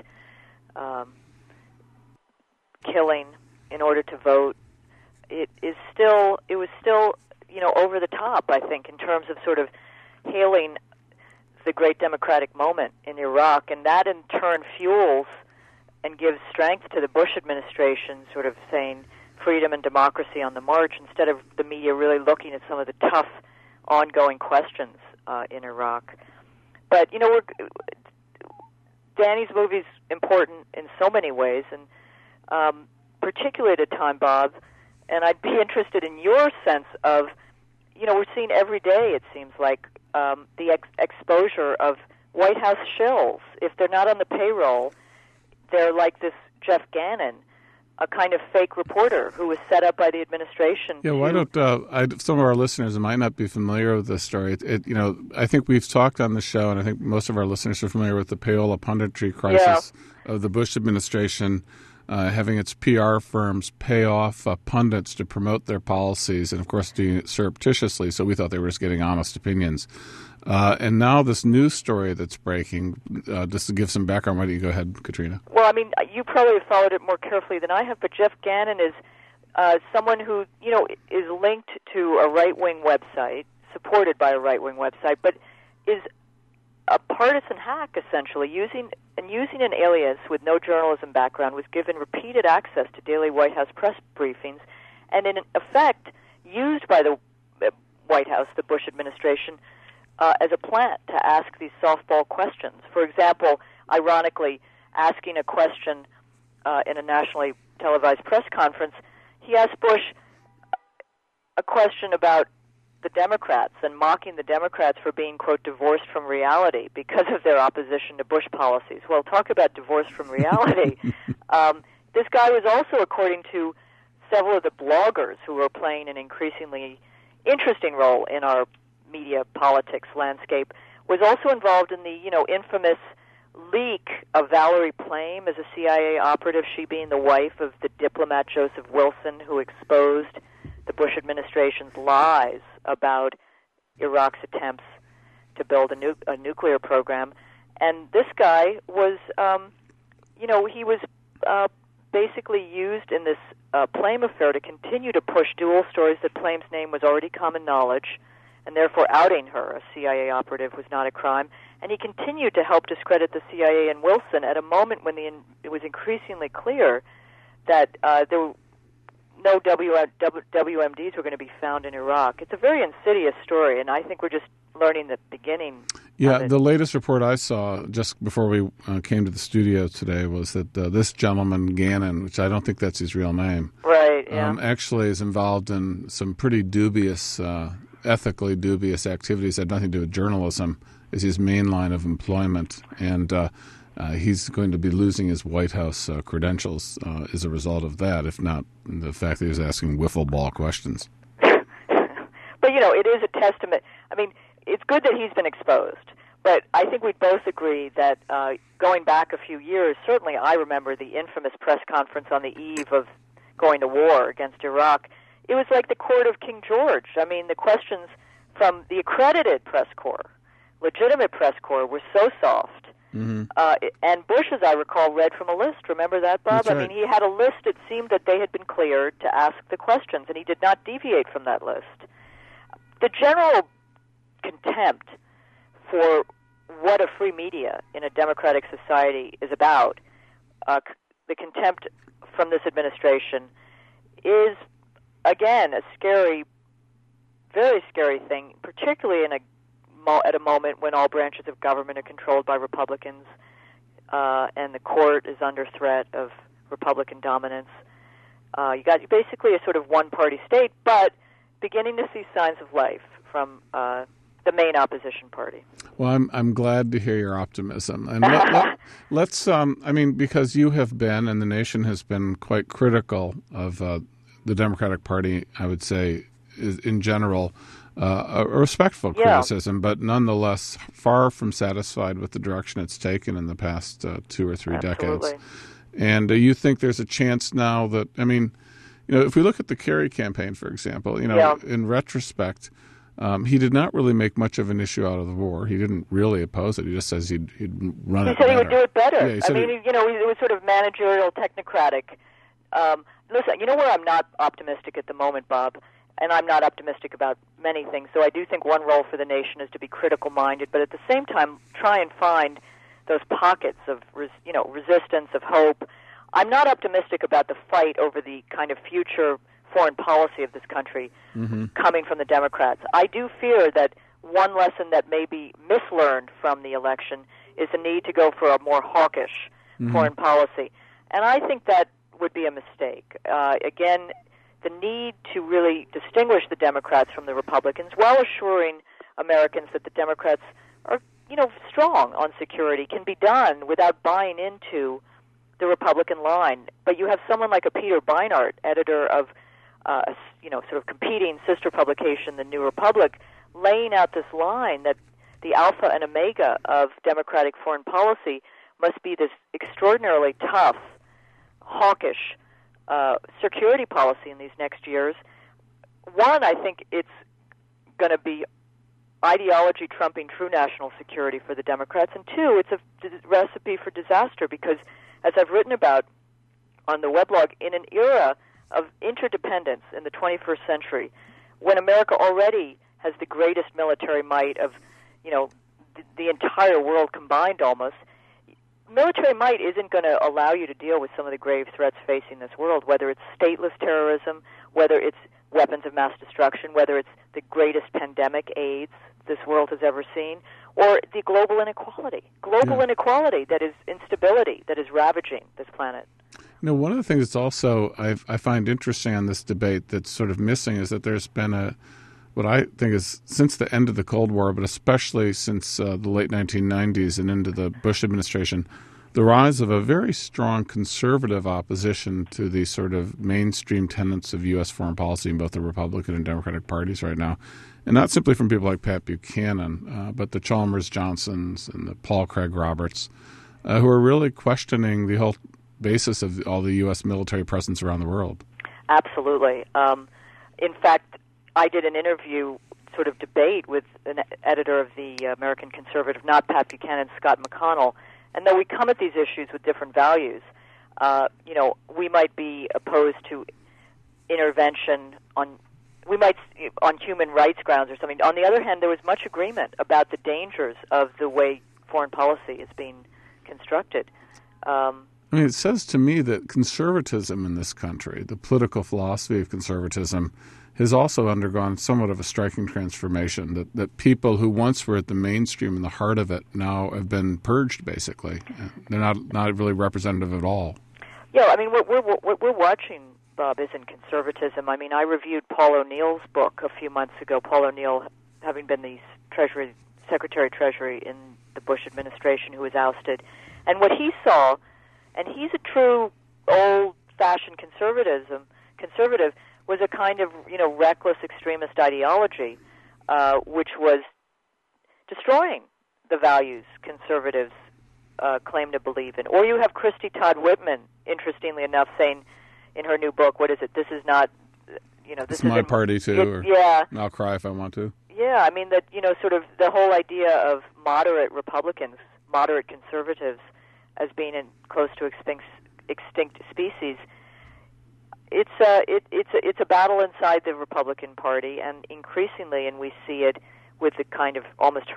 um, killing in order to vote, it is still, it was still, you know, over the top, I think, in terms of sort of hailing the great democratic moment in Iraq. And that in turn fuels and gives strength to the Bush administration sort of saying freedom and democracy on the march, instead of the media really looking at some of the tough ongoing questions uh, in Iraq. But, you know, we're, Danny's movie's important in so many ways, and um, particularly at a time, Bob, and I'd be interested in your sense of, you know, we're seeing every day, it seems like, um, the ex- exposure of White House shills. If they're not on the payroll, they're like this Jeff Gannon, a kind of fake reporter who was set up by the administration. Yeah, to... why don't uh, I, some of our listeners might not be familiar with this story? It, it, you know, I think we've talked on the show, and I think most of our listeners are familiar with the payola punditry crisis yeah. of the Bush administration. Uh, having its P R firms pay off uh, pundits to promote their policies, and of course doing it surreptitiously, so we thought they were just getting honest opinions. Uh, and now this news story that's breaking, uh, just to give some background, why don't you go ahead, Katrina? Well, I mean, you probably have followed it more carefully than I have, but Jeff Gannon is uh, someone who, you know, is linked to a right-wing website, supported by a right-wing website, but is a partisan hack, essentially, using and using an alias with no journalism background, was given repeated access to daily White House press briefings, and in effect used by the White House, the Bush administration, uh, as a plant to ask these softball questions. For example, ironically, asking a question uh, in a nationally televised press conference, he asked Bush a question about the Democrats and mocking the Democrats for being, quote, divorced from reality because of their opposition to Bush policies. Well, talk about divorced from reality. um, this guy was also, according to several of the bloggers who are playing an increasingly interesting role in our media politics landscape, was also involved in the, you know, infamous leak of Valerie Plame as a C I A operative, she being the wife of the diplomat Joseph Wilson, who exposed the Bush administration's lies about Iraq's attempts to build a, nu- a nuclear program. And this guy was, um, you know, he was uh, basically used in this uh, Plame affair to continue to push dual stories that Plame's name was already common knowledge, and therefore outing her, a C I A operative, was not a crime. And he continued to help discredit the C I A and Wilson at a moment when the in- it was increasingly clear that uh, there were no W M Ds were going to be found in Iraq. It's a very insidious story, and I think we're just learning the beginning. Yeah, the latest report I saw just before we uh, came to the studio today was that uh, this gentleman, Gannon, which I don't think that's his real name, right? Yeah. Um, actually is involved in some pretty dubious, uh, ethically dubious activities that had nothing to do with journalism, is his main line of employment, and uh, Uh, he's going to be losing his White House uh, credentials uh, as a result of that, if not the fact that he was asking wiffle ball questions. But, you know, it is a testament. I mean, it's good that he's been exposed, but I think we'd both agree that uh, going back a few years, certainly I remember the infamous press conference on the eve of going to war against Iraq. It was like the court of King George. I mean, the questions from the accredited press corps, legitimate press corps, were so soft. Mm-hmm. Uh, and Bush, as I recall, read from a list. Remember that, Bob? That's right. I mean, he had a list. It seemed that they had been cleared to ask the questions, and he did not deviate from that list. The general contempt for what a free media in a democratic society is about, uh, the contempt from this administration, is, again, a scary, very scary thing, particularly in a at a moment when all branches of government are controlled by Republicans uh, and the court is under threat of Republican dominance. Uh, you got basically a sort of one-party state, but beginning to see signs of life from uh, the main opposition party. Well, I'm I'm glad to hear your optimism, and let, let, let's. Um, I mean, because you have been, and the nation has been quite critical of uh, the Democratic Party. I would say, is, in general. Uh, a respectful criticism, yeah. But nonetheless far from satisfied with the direction it's taken in the past uh, two or three Absolutely. decades. And uh, you think there's a chance now that, I mean, you know, if we look at the Kerry campaign, for example, you know, yeah. in retrospect, um, he did not really make much of an issue out of the war. He didn't really oppose it. He just says he'd, he'd run he it better. He said he would do it better. Yeah, I mean, he, you know, it was sort of managerial, technocratic. Um, listen, you know where I'm not optimistic at the moment, Bob? And I'm not optimistic about many things. So I do think one role for the nation is to be critical-minded, but at the same time, try and find those pockets of, res, you know, resistance, of hope. I'm not optimistic about the fight over the kind of future foreign policy of this country mm-hmm. coming from the Democrats. I do fear that one lesson that may be mislearned from the election is the need to go for a more hawkish mm-hmm. foreign policy. And I think that would be a mistake. Uh, again, the need to really distinguish the Democrats from the Republicans while assuring Americans that the Democrats are you know, strong on security can be done without buying into the Republican line. But you have someone like a Peter Beinart, editor of, uh, a, you know, sort of competing sister publication, The New Republic, laying out this line that the alpha and omega of democratic foreign policy must be this extraordinarily tough, hawkish uh, security policy in these next years. One, I think it's going to be ideology trumping true national security for the Democrats, and two, it's a d- recipe for disaster because, as I've written about on the weblog, in an era of interdependence in the twenty-first century, when America already has the greatest military might of, you know, the, the entire world combined almost, military might isn't going to allow you to deal with some of the grave threats facing this world, whether it's stateless terrorism, whether it's weapons of mass destruction, whether it's the greatest pandemic, AIDS, this world has ever seen, or the global inequality. Global yeah. inequality that is instability, that is ravaging this planet. You know, one of the things that's also I've, I find interesting on this debate that's sort of missing is that there's been a, what I think is since the end of the Cold War, but especially since uh, the late nineteen nineties and into the Bush administration, the rise of a very strong conservative opposition to the sort of mainstream tenets of U S foreign policy in both the Republican and Democratic parties right now. And not simply from people like Pat Buchanan, uh, but the Chalmers Johnsons and the Paul Craig Roberts, uh, who are really questioning the whole basis of all the U S military presence around the world. Absolutely. Um, in fact, I did an interview, sort of debate, with an editor of the American Conservative, not Pat Buchanan, Scott McConnell. And though we come at these issues with different values, uh, you know, we might be opposed to intervention on, we might, on human rights grounds or something. On the other hand, there was much agreement about the dangers of the way foreign policy is being constructed. Um, I mean, it says to me that conservatism in this country, the political philosophy of conservatism, has also undergone somewhat of a striking transformation, that, that people who once were at the mainstream and the heart of it now have been purged, basically. They're not not really representative at all. Yeah, I mean, what we're, what we're watching, Bob, isn't conservatism. I mean, I reviewed Paul O'Neill's book a few months ago, Paul O'Neill having been the Treasury, Secretary of Treasury in the Bush administration who was ousted. And what he saw, and he's a true old-fashioned conservatism, conservative, was a kind of, you know, reckless extremist ideology, uh, which was destroying the values conservatives uh, claim to believe in. Or you have Christy Todd Whitman, interestingly enough, saying in her new book, what is it? This is not, you know, this it's is my a, party too. It, or yeah, I'll cry if I want to. Yeah, I mean that, you know, sort of the whole idea of moderate Republicans, moderate conservatives, as being in close to extinct extinct species. It's a it, it's a, it's a battle inside the Republican Party, and increasingly, and we see it with the kind of almost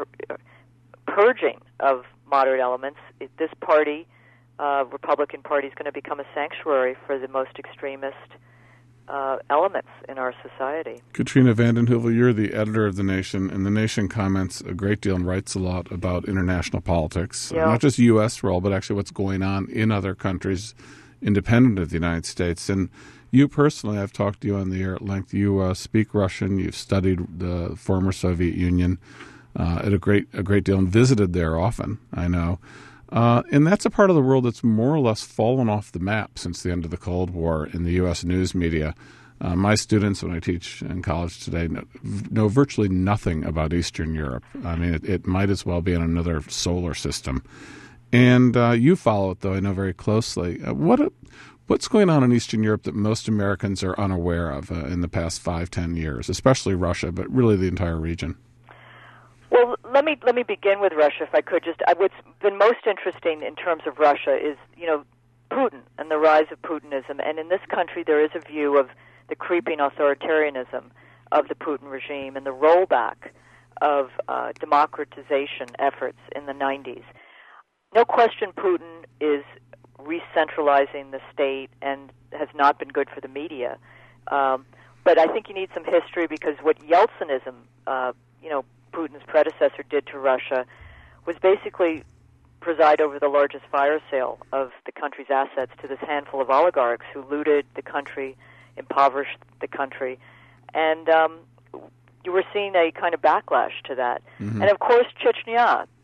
purging of moderate elements. It, this party, uh, Republican Party, is going to become a sanctuary for the most extremist uh, elements in our society. Katrina vanden Heuvel, you're the editor of The Nation, and The Nation comments a great deal and writes a lot about international politics, yeah. not just U S role, but actually what's going on in other countries independent of the United States. And you personally, I've talked to you on the air at length. You uh, speak Russian. You've studied the former Soviet Union uh, at a great a great deal and visited there often, I know. Uh, and that's a part of the world that's more or less fallen off the map since the end of the Cold War in the U S news media. Uh, my students, when I teach in college today, know, know virtually nothing about Eastern Europe. I mean, it, it might as well be in another solar system. And uh, you follow it, though, I know, very closely. Uh, what a, What's going on in Eastern Europe that most Americans are unaware of uh, in the past five, ten years, especially Russia, but really the entire region? Well, let me let me begin with Russia, if I could. Just uh, what's been most interesting in terms of Russia is, you know, Putin and the rise of Putinism. And in this country, there is a view of the creeping authoritarianism of the Putin regime and the rollback of uh, democratization efforts in the nineties. No question, Putin is re-centralizing the state and has not been good for the media. Um, but I think you need some history, because what Yeltsinism, uh, you know, Putin's predecessor, did to Russia was basically preside over the largest fire sale of the country's assets to this handful of oligarchs who looted the country, impoverished the country, and um, you were seeing a kind of backlash to that. Mm-hmm. And of course, Chechnya,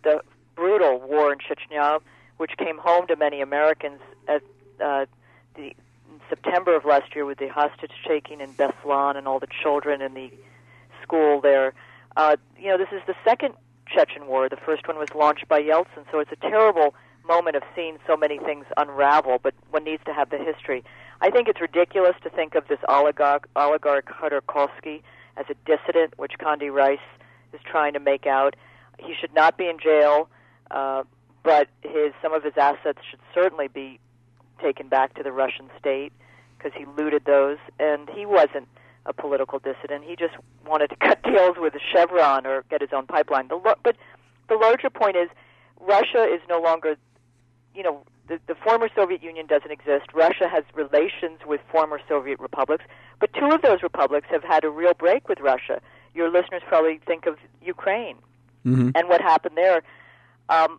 the brutal war in Chechnya, which came home to many Americans at uh, the in September of last year with the hostage taking in Beslan and all the children in the school there. Uh, you know, this is the second Chechen war. The first one was launched by Yeltsin, so it's a terrible moment of seeing so many things unravel, but one needs to have the history. I think it's ridiculous to think of this oligarch, oligarch Khodorkovsky as a dissident, which Condi Rice is trying to make out. He should not be in jail, uh, but his some of his assets should certainly be taken back to the Russian state because he looted those, and he wasn't a political dissident. He just wanted to cut deals with Chevron or get his own pipeline. The, but the larger point is Russia is no longer, you know, the, the former Soviet Union doesn't exist. Russia has relations with former Soviet republics, but two of those republics have had a real break with Russia. Your listeners probably think of Ukraine mm-hmm. and what happened there. Um,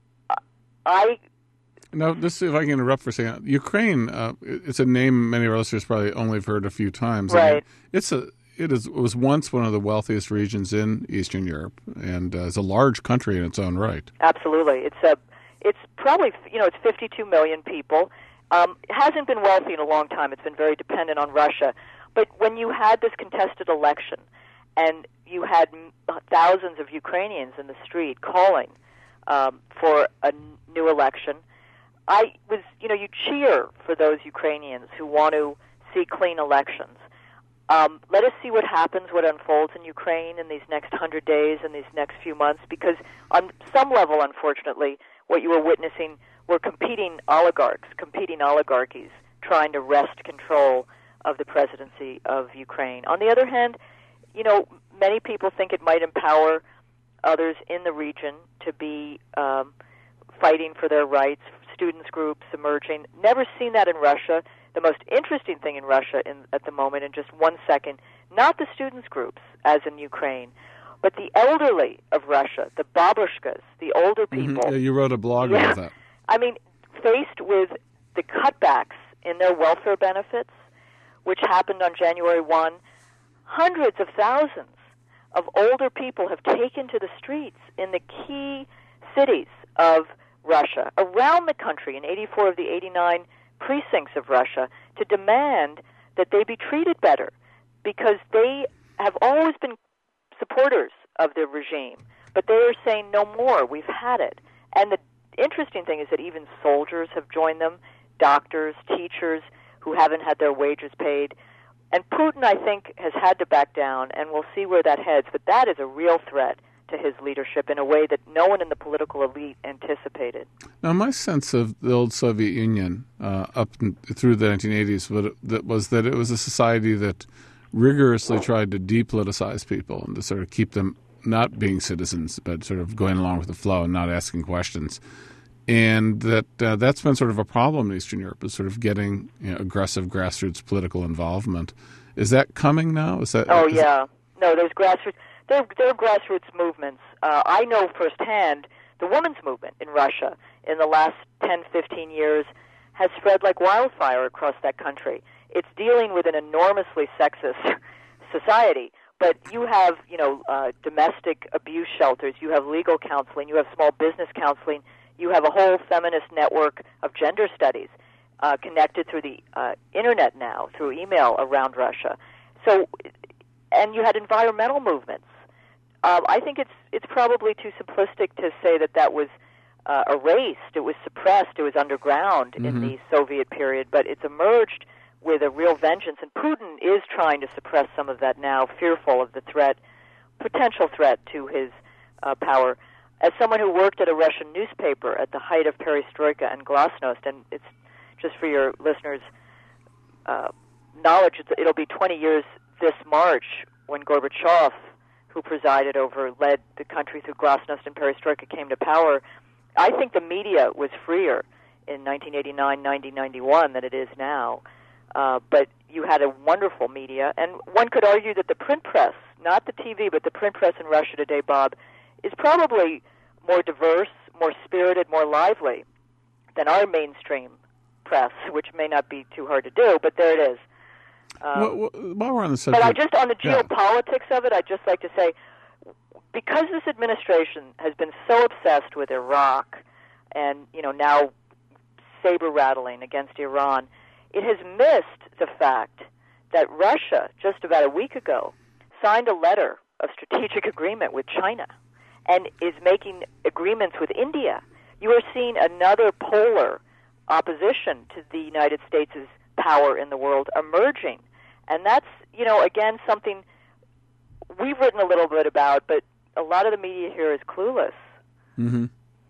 I... Now, just see if I can interrupt for a second. Ukraine, uh, it's a name many of our listeners probably only have heard a few times. Right. I mean, it's a, it, is, it was once one of the wealthiest regions in Eastern Europe, and uh, it's a large country in its own right. Absolutely. It's a, it's probably, you know, it's fifty-two million people. Um, it hasn't been wealthy in a long time. It's been very dependent on Russia. But when you had this contested election and you had thousands of Ukrainians in the street calling um, for a new election, I was, you know, you cheer for those Ukrainians who want to see clean elections. Um, let us see what happens, what unfolds in Ukraine in these next hundred days and these next few months, because on some level, unfortunately, what you were witnessing were competing oligarchs, competing oligarchies, trying to wrest control of the presidency of Ukraine. On the other hand, you know, many people think it might empower others in the region to be um, fighting for their rights, students groups emerging. Never seen that in Russia. The most interesting thing in Russia in, at the moment, in just one second, not the students groups, as in Ukraine, but the elderly of Russia, the babushkas, the older people. Mm-hmm. Yeah, you wrote a blog yeah. about that. I mean, faced with the cutbacks in their welfare benefits, which happened on January first, hundreds of thousands of older people have taken to the streets in the key cities of Russia, around the country, in eighty-four of the eighty-nine precincts of Russia, to demand that they be treated better, because they have always been supporters of the regime, but they are saying no more, we've had it. And the interesting thing is that even soldiers have joined them, doctors, teachers who haven't had their wages paid. And Putin, I think, has had to back down, and we'll see where that heads, but that is a real threat to his leadership in a way that no one in the political elite anticipated. Now, my sense of the old Soviet Union uh, up through the nineteen eighties was that it was a society that rigorously tried to depoliticize people and to sort of keep them not being citizens, but sort of going along with the flow and not asking questions. And that uh, that's been sort of a problem in Eastern Europe, is sort of getting, you know, aggressive grassroots political involvement. Is that coming now? Is that? Oh, is yeah. No, there's grassroots. There, there are grassroots movements. Uh, I know firsthand the women's movement in Russia in the last ten, fifteen years has spread like wildfire across that country. It's dealing with an enormously sexist society. But you have, you know, uh, domestic abuse shelters, you have legal counseling, you have small business counseling, you have a whole feminist network of gender studies uh, connected through the uh, internet now, through email around Russia. So, and you had environmental movements. Uh, I think it's it's probably too simplistic to say that that was uh, erased, it was suppressed, it was underground mm-hmm. in the Soviet period, but it's emerged with a real vengeance. And Putin is trying to suppress some of that now, fearful of the threat, potential threat to his uh, power. As someone who worked at a Russian newspaper at the height of perestroika and glasnost, and it's just for your listeners' uh, knowledge, it'll be twenty years this March when Gorbachev, who presided over, led the country through glasnost and perestroika, came to power. I think the media was freer in nineteen eighty-nine, nineteen ninety-one than it is now. Uh, but you had a wonderful media, and one could argue that the print press, not the T V, but the print press in Russia today, Bob, is probably more diverse, more spirited, more lively than our mainstream press, which may not be too hard to do, but there it is. Um, well, well, while we're on the subject, but I just on the geopolitics yeah. of it, I'd just like to say because this administration has been so obsessed with Iraq and, you know, now saber-rattling against Iran, it has missed the fact that Russia, just about a week ago, signed a letter of strategic agreement with China and is making agreements with India. You are seeing another polar opposition to the United States' power in the world emerging. And that's, you know, again, something we've written a little bit about, but a lot of the media here is clueless. Mm-hmm.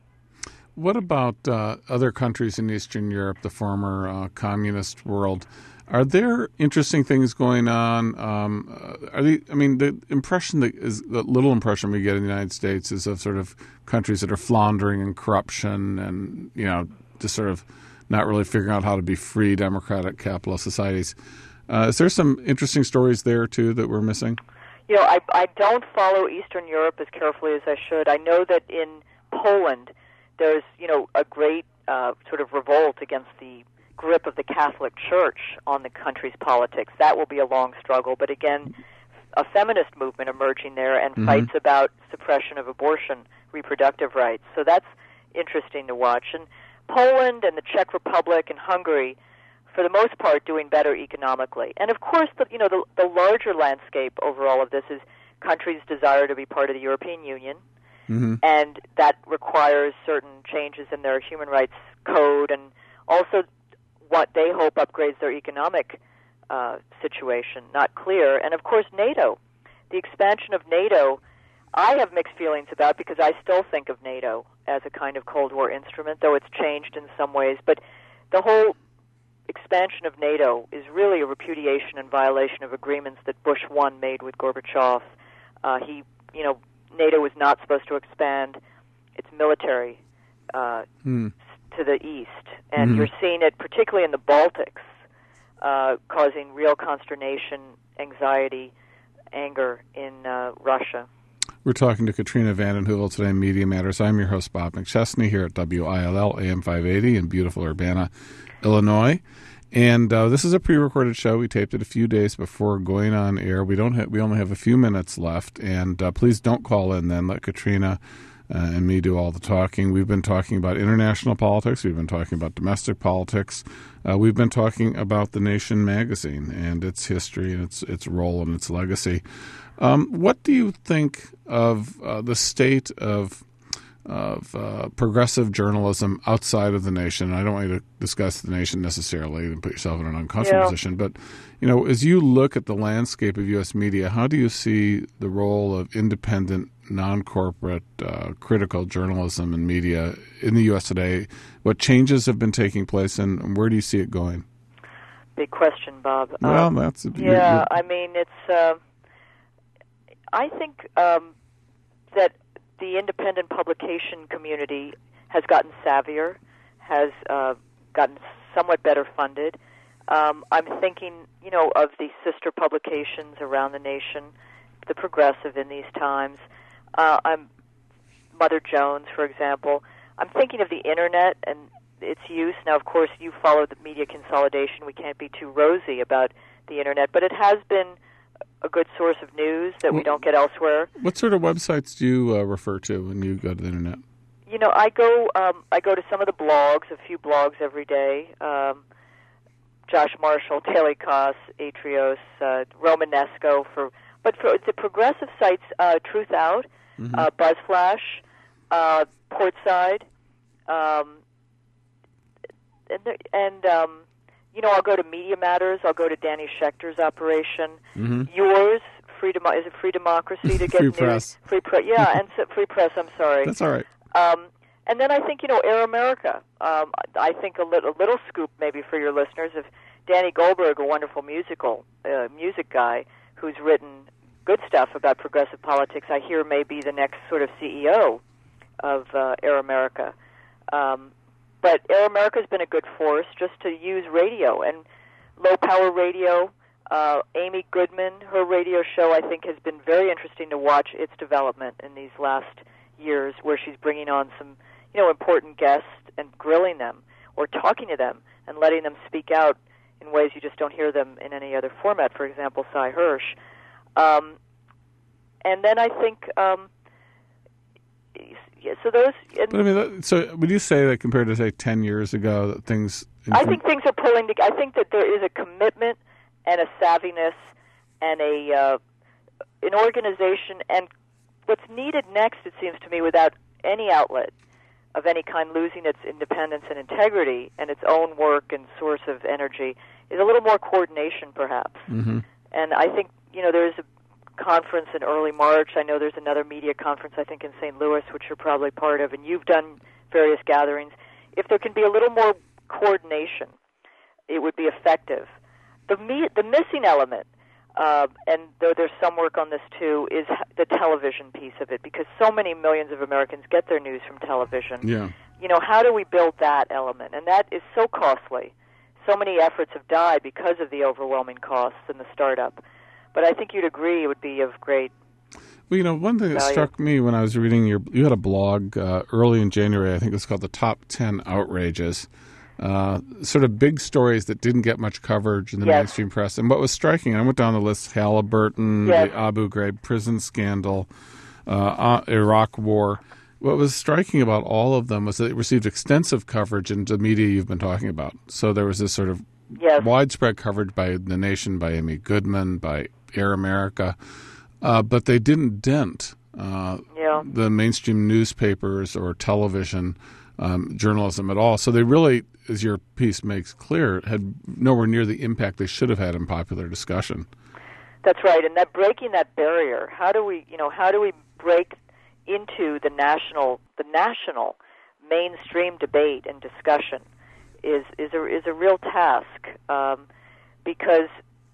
What about uh, other countries in Eastern Europe, the former uh, communist world? Are there interesting things going on? Um, uh, are they, I mean, the impression that is the little impression we get in the United States is of sort of countries that are floundering in corruption and, you know, just sort of not really figuring out how to be free, democratic, capitalist societies. Uh, is there some interesting stories there, too, that we're missing? You know, I, I don't follow Eastern Europe as carefully as I should. I know that in Poland there's, you know, a great uh, sort of revolt against the grip of the Catholic Church on the country's politics. That will be a long struggle. But again, a feminist movement emerging there and mm-hmm. fights about suppression of abortion, reproductive rights. So that's interesting to watch. And Poland and the Czech Republic and Hungary, for the most part, doing better economically. And of course, the, you know, the, the larger landscape over all of this is countries' desire to be part of the European Union, mm-hmm. and that requires certain changes in their human rights code, and also what they hope upgrades their economic uh, situation. Not clear. And of course, NATO, the expansion of NATO, I have mixed feelings about, because I still think of NATO as a kind of Cold War instrument, though it's changed in some ways. But the whole expansion of NATO is really a repudiation and violation of agreements that Bush one made with Gorbachev. Uh, he, you know, NATO was not supposed to expand its military uh, mm. to the east, and mm-hmm. you're seeing it particularly in the Baltics, uh, causing real consternation, anxiety, anger in uh, Russia. We're talking to Katrina vanden Heuvel today on Media Matters. I'm your host, Bob McChesney, here at W I L L A M five eighty in beautiful Urbana, Illinois. And uh, this is a pre-recorded show. We taped it a few days before going on air. We don't. Ha- we only have a few minutes left, and uh, please don't call in then. Let Katrina uh, and me do all the talking. We've been talking about international politics. We've been talking about domestic politics. Uh, we've been talking about The Nation magazine and its history and its its role and its legacy. Um, what do you think of uh, the state of of uh, progressive journalism outside of The Nation? I don't want you to discuss The Nation necessarily and put yourself in an uncomfortable yeah. position, but you know, as you look at the landscape of U S media, how do you see the role of independent, non-corporate, uh, critical journalism and media in the U S today? What changes have been taking place, and where do you see it going? Big question, Bob. Well, um, that's yeah. You're, you're, I mean, it's. Uh, I think um, that the independent publication community has gotten savvier, has uh, gotten somewhat better funded. Um, I'm thinking, you know, of the sister publications around the nation, the Progressive in these times. Uh, I'm Mother Jones, for example. I'm thinking of the Internet and its use. Now, of course, you follow the media consolidation. We can't be too rosy about the Internet, but it has been a good source of news that we don't get elsewhere. What sort of websites do you uh, refer to when you go to the Internet? You know, I go um, I go to some of the blogs, a few blogs every day. Um, Josh Marshall, Daily Kos, Atrios, uh, Romanesco, for but for the progressive sites, uh, Truth Out, mm-hmm. uh, BuzzFlash, uh, Portside, um, and, and um, you know, I'll go to Media Matters. I'll go to Danny Schechter's operation. Mm-hmm. Yours, Free Demo- is it Free Democracy to get free news? Press. Free Press. Yeah, and so, Free Press. I'm sorry. That's all right. Um, and then I think, you know, Air America. Um, I think a little, a little scoop maybe for your listeners of Danny Goldberg, a wonderful musical uh, music guy who's written good stuff about progressive politics. I hear may be the next sort of C E O of uh, Air America. Um, But Air America's been a good force just to use radio and low-power radio. Uh, Amy Goodman, her radio show, I think, has been very interesting to watch its development in these last years, where she's bringing on some, you know, important guests and grilling them or talking to them and letting them speak out in ways you just don't hear them in any other format. For example, Cy Hirsch. Um, and then I think um, yeah, so those. But I mean, that, so would you say that compared to say ten years ago, that things? I think things are pulling together. I think that there is a commitment and a savviness and a uh, an organization. And what's needed next, it seems to me, without any outlet of any kind losing its independence and integrity and its own work and source of energy, is a little more coordination, perhaps. Mm-hmm. And I think, you know, there's a conference in early March. I know there's another media conference, I think, in Saint Louis, which you're probably part of, and you've done various gatherings. If there can be a little more coordination, it would be effective. The me- the missing element, uh, and though there's some work on this too, is the television piece of it, because so many millions of Americans get their news from television. Yeah. You know, how do we build that element? And that is so costly. So many efforts have died because of the overwhelming costs and the startup. But I think you'd agree it would be of great Well, you know, one thing that value. struck me when I was reading your, you had a blog uh, early in January, I think it's called The Top ten Outrages, uh, sort of big stories that didn't get much coverage in the Yes. mainstream press. And what was striking, I went down the list, Halliburton, Yes. the Abu Ghraib prison scandal, uh, Iraq war. What was striking about all of them was that it received extensive coverage in the media you've been talking about. So there was this sort of Yes. widespread coverage by The Nation, by Amy Goodman, by Air America, uh, but they didn't dent uh, Yeah. the mainstream newspapers or television um, journalism at all. So they really, as your piece makes clear, had nowhere near the impact they should have had in popular discussion. That's right, and that breaking that barrier. How do we, you know, how do we break into the national, the national mainstream debate and discussion? Is is a is a real task, um, because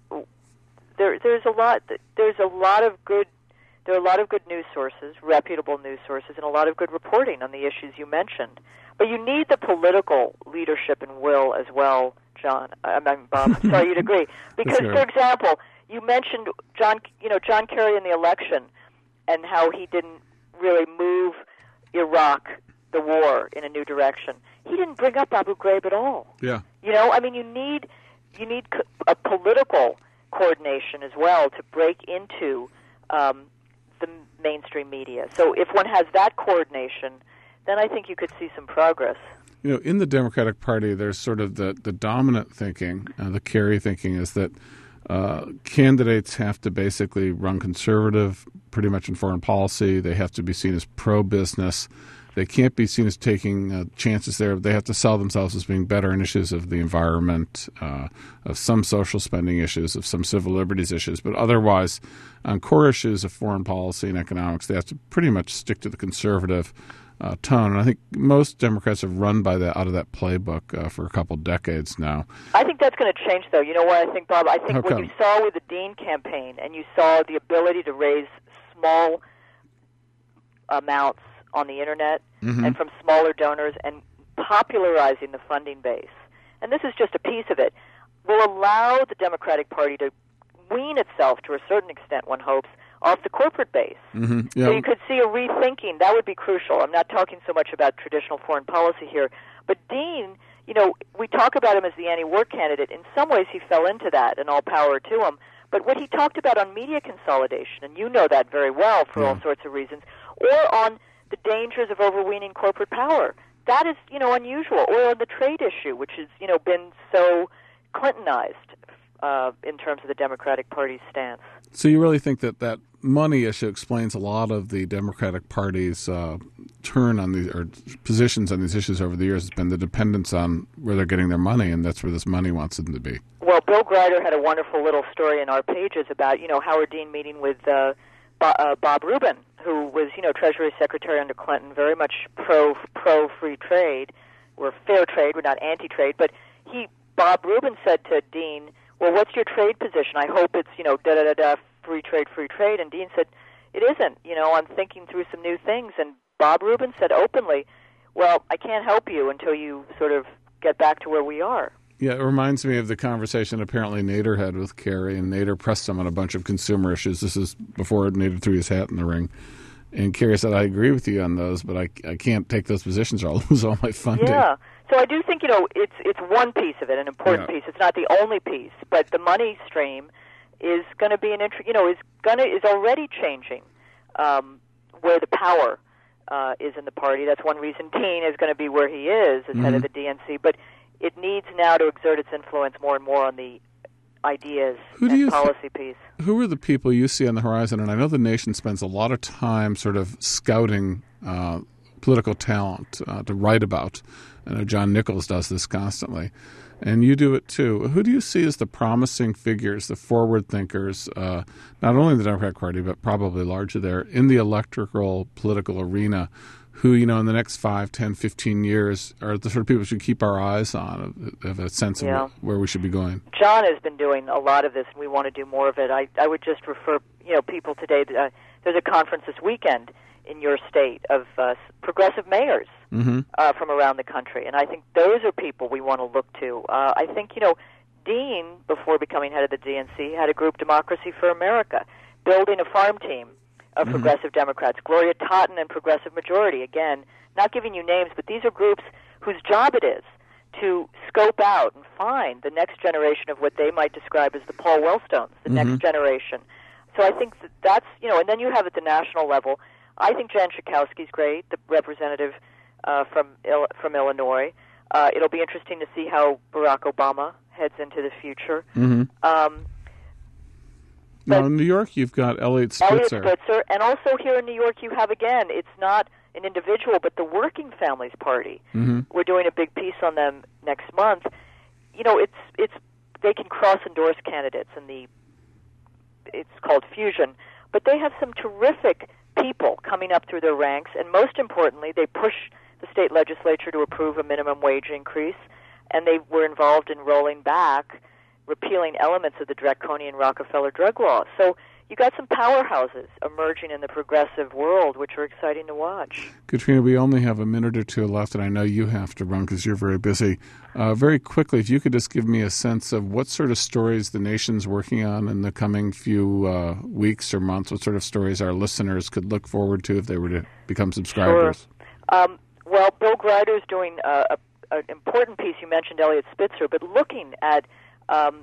there there's a lot there's a lot of good there are a lot of good news sources, reputable news sources, and a lot of good reporting on the issues you mentioned. But you need the political leadership and will as well, John. I mean, Bob. I'm sorry, you'd agree, because Sure. for example, you mentioned John, you know, John Kerry in the election, and how he didn't really move Iraq, the war, in a new direction. He didn't bring up Abu Ghraib at all. Yeah. You know, I mean, you need you need co- a political coordination as well to break into um, the mainstream media. So if one has that coordination, then I think you could see some progress. You know, in the Democratic Party, there's sort of the, the dominant thinking, uh, the Kerry thinking, is that uh, candidates have to basically run conservative pretty much in foreign policy. They have to be seen as pro-business. They can't be seen as taking uh, chances there. They have to sell themselves as being better in issues of the environment, uh, of some social spending issues, of some civil liberties issues. But otherwise, on core issues of foreign policy and economics, they have to pretty much stick to the conservative uh, tone. And I think most Democrats have run by that out of that playbook uh, for a couple decades now. I think that's going to change, though. You know what I think, Bob? I think How what come? you saw with the Dean campaign, and you saw the ability to raise small amounts on the Internet Mhm. and from smaller donors, and popularizing the funding base, and this is just a piece of it, will allow the Democratic Party to wean itself, to a certain extent, one hopes, off the corporate base. Mm-hmm. Yeah. So you could see a rethinking. That would be crucial. I'm not talking so much about traditional foreign policy here. But Dean, you know, we talk about him as the anti-war candidate. In some ways, he fell into that, and all power to him. But what he talked about on media consolidation, and you know that very well for all sorts of reasons, or on the dangers of overweening corporate power, that is, you know, unusual. Or on the trade issue, which has, you know, been so Clintonized uh, in terms of the Democratic Party's stance. So you really think that that money issue explains a lot of the Democratic Party's uh, turn on these, or positions on these issues over the years, has been the dependence on where they're getting their money, and that's where this money wants them to be. Well, Bill Greider had a wonderful little story in our pages about, you know, Howard Dean meeting with uh, Bo- uh, Bob Rubin, who was, you know, Treasury Secretary under Clinton, very much pro pro free trade, or fair trade, we're not anti-trade, but he, Bob Rubin said to Dean, well, what's your trade position? I hope it's, you know, da-da-da-da, free trade, free trade. And Dean said, it isn't. You know, I'm thinking through some new things. And Bob Rubin said openly, well, I can't help you until you sort of get back to where we are. Yeah, it reminds me of the conversation apparently Nader had with Kerry, and Nader pressed him on a bunch of consumer issues. This is before Nader threw his hat in the ring. And Kerry said, I agree with you on those, but I, I can't take those positions or I'll lose all my funding. Yeah. So I do think, you know, it's it's one piece of it, an important Yeah. piece. It's not the only piece, but the money stream is going to be an int- you know, is going to is already changing um, where the power uh, is in the party. That's one reason Dean is going to be where he is as mm-hmm. head of the D N C. But it needs now to exert its influence more and more on the ideas who do and you policy th- piece. Who are the people you see on the horizon? And I know the nation spends a lot of time sort of scouting uh, political talent uh, to write about. I know John Nichols does this constantly, and you do it too. Who do you see as the promising figures, the forward thinkers, uh, not only in the Democratic Party, but probably larger there, in the electoral political arena, who, you know, in the next five, ten, fifteen years are the sort of people we should keep our eyes on, have a sense yeah. of where we should be going? John has been doing a lot of this, and we want to do more of it. I, I would just refer, you know, people today, uh, there's a conference this weekend in your state of uh, progressive mayors mm-hmm. uh, from around the country, and I think those are people we want to look to. Uh, I think, you know, Dean, before becoming head of the D N C, had a group, Democracy for America, building a farm team of mm-hmm. progressive Democrats. Gloria Totten and Progressive Majority, again, not giving you names, but these are groups whose job it is to scope out and find the next generation of what they might describe as the Paul Wellstones, the mm-hmm. next generation. So I think that that's, you know, and then you have at the national level, I think Jan Schakowsky's great, the representative uh, from Il- from Illinois. Uh, it'll be interesting to see how Barack Obama heads into the future. Mm-hmm. Um, now, in New York, you've got Eliot Spitzer. Eliot Spitzer, and also here in New York, you have, again, it's not an individual, but the Working Families Party. Mm-hmm. We're doing a big piece on them next month. You know, it's it's they can cross-endorse candidates, and the it's called fusion, but they have some terrific people coming up through their ranks, and most importantly, they push the state legislature to approve a minimum wage increase, and they were involved in rolling back, repealing elements of the draconian Rockefeller drug law. So you got some powerhouses emerging in the progressive world, which are exciting to watch. Katrina, we only have a minute or two left, and I know you have to run because you're very busy. Uh, very quickly, if you could just give me a sense of what sort of stories the nation's working on in the coming few uh, weeks or months, what sort of stories our listeners could look forward to if they were to become subscribers. Sure. Um, well, Bill Greider's doing uh, a, an important piece. You mentioned Eliot Spitzer, but looking at um,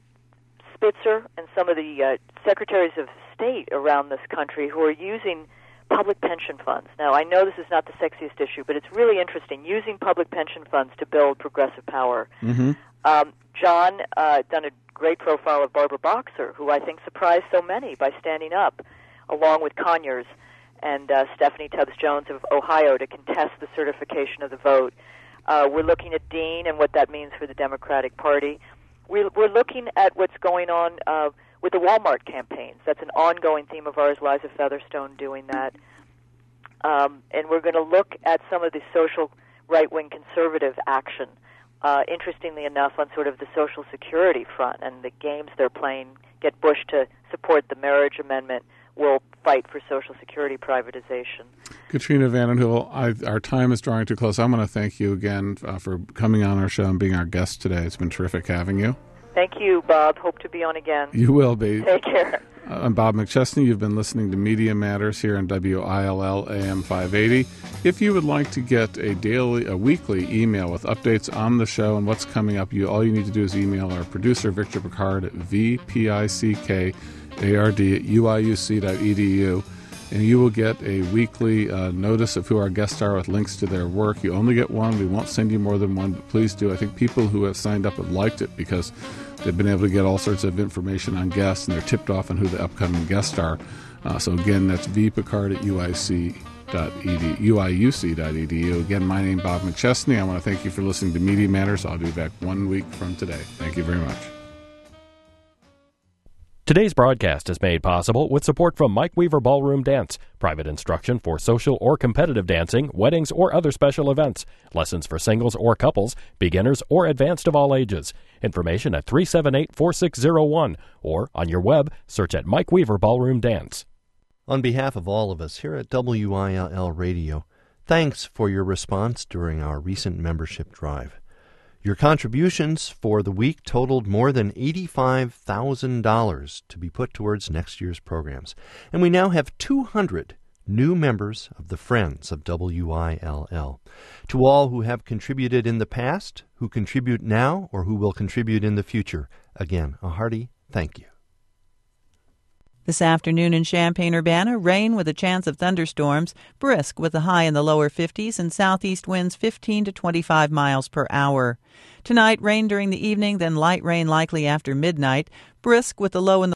Spitzer and some of the uh, secretaries of state around this country who are using public pension funds. Now, I know this is not the sexiest issue, but it's really interesting, using public pension funds to build progressive power. Mm-hmm. Um, John uh, done a great profile of Barbara Boxer, who I think surprised so many by standing up, along with Conyers and uh, Stephanie Tubbs-Jones of Ohio, to contest the certification of the vote. Uh, we're looking at Dean and what that means for the Democratic Party. We're, we're looking at what's going on uh, with the Walmart campaigns. That's an ongoing theme of ours, Liza Featherstone doing that. Um, and we're going to look at some of the social right-wing conservative action, uh, interestingly enough, on sort of the Social Security front and the games they're playing. Get Bush to support the marriage amendment. We'll fight for Social Security privatization. Katrina vanden Heuvel, I, our time is drawing to close. I'm going to thank you again uh, for coming on our show and being our guest today. It's been terrific having you. Thank you, Bob. Hope to be on again. You will be. Take care. Uh, I'm Bob McChesney. You've been listening to Media Matters here on W I L L A M five eighty. If you would like to get a daily, a weekly email with updates on the show and what's coming up, you all you need to do is email our producer, Victor Pickard, at V P I C K A R D at U I U C dot E D U. And you will get a weekly uh, notice of who our guests are with links to their work. You only get one. We won't send you more than one, but please do. I think people who have signed up have liked it because they've been able to get all sorts of information on guests, and they're tipped off on who the upcoming guests are. Uh, so, again, that's vpickard at U I C dot E D U, U I U C dot E D U. Again, my name is Bob McChesney. I want to thank you for listening to Media Matters. I'll be back one week from today. Thank you very much. Today's broadcast is made possible with support from Mike Weaver Ballroom Dance, private instruction for social or competitive dancing, weddings, or other special events, lessons for singles or couples, beginners or advanced of all ages. Information at three seven eight, four six zero one or on your web, search at Mike Weaver Ballroom Dance. On behalf of all of us here at W I L L Radio, thanks for your response during our recent membership drive. Your contributions for the week totaled more than eighty-five thousand dollars to be put towards next year's programs. And we now have two hundred new members of the Friends of W I L L. To all who have contributed in the past, who contribute now, or who will contribute in the future, again, a hearty thank you. This afternoon in Champaign-Urbana, rain with a chance of thunderstorms, brisk with a high in the lower fifties and southeast winds fifteen to twenty-five miles per hour. Tonight, rain during the evening, then light rain likely after midnight, brisk with a low in the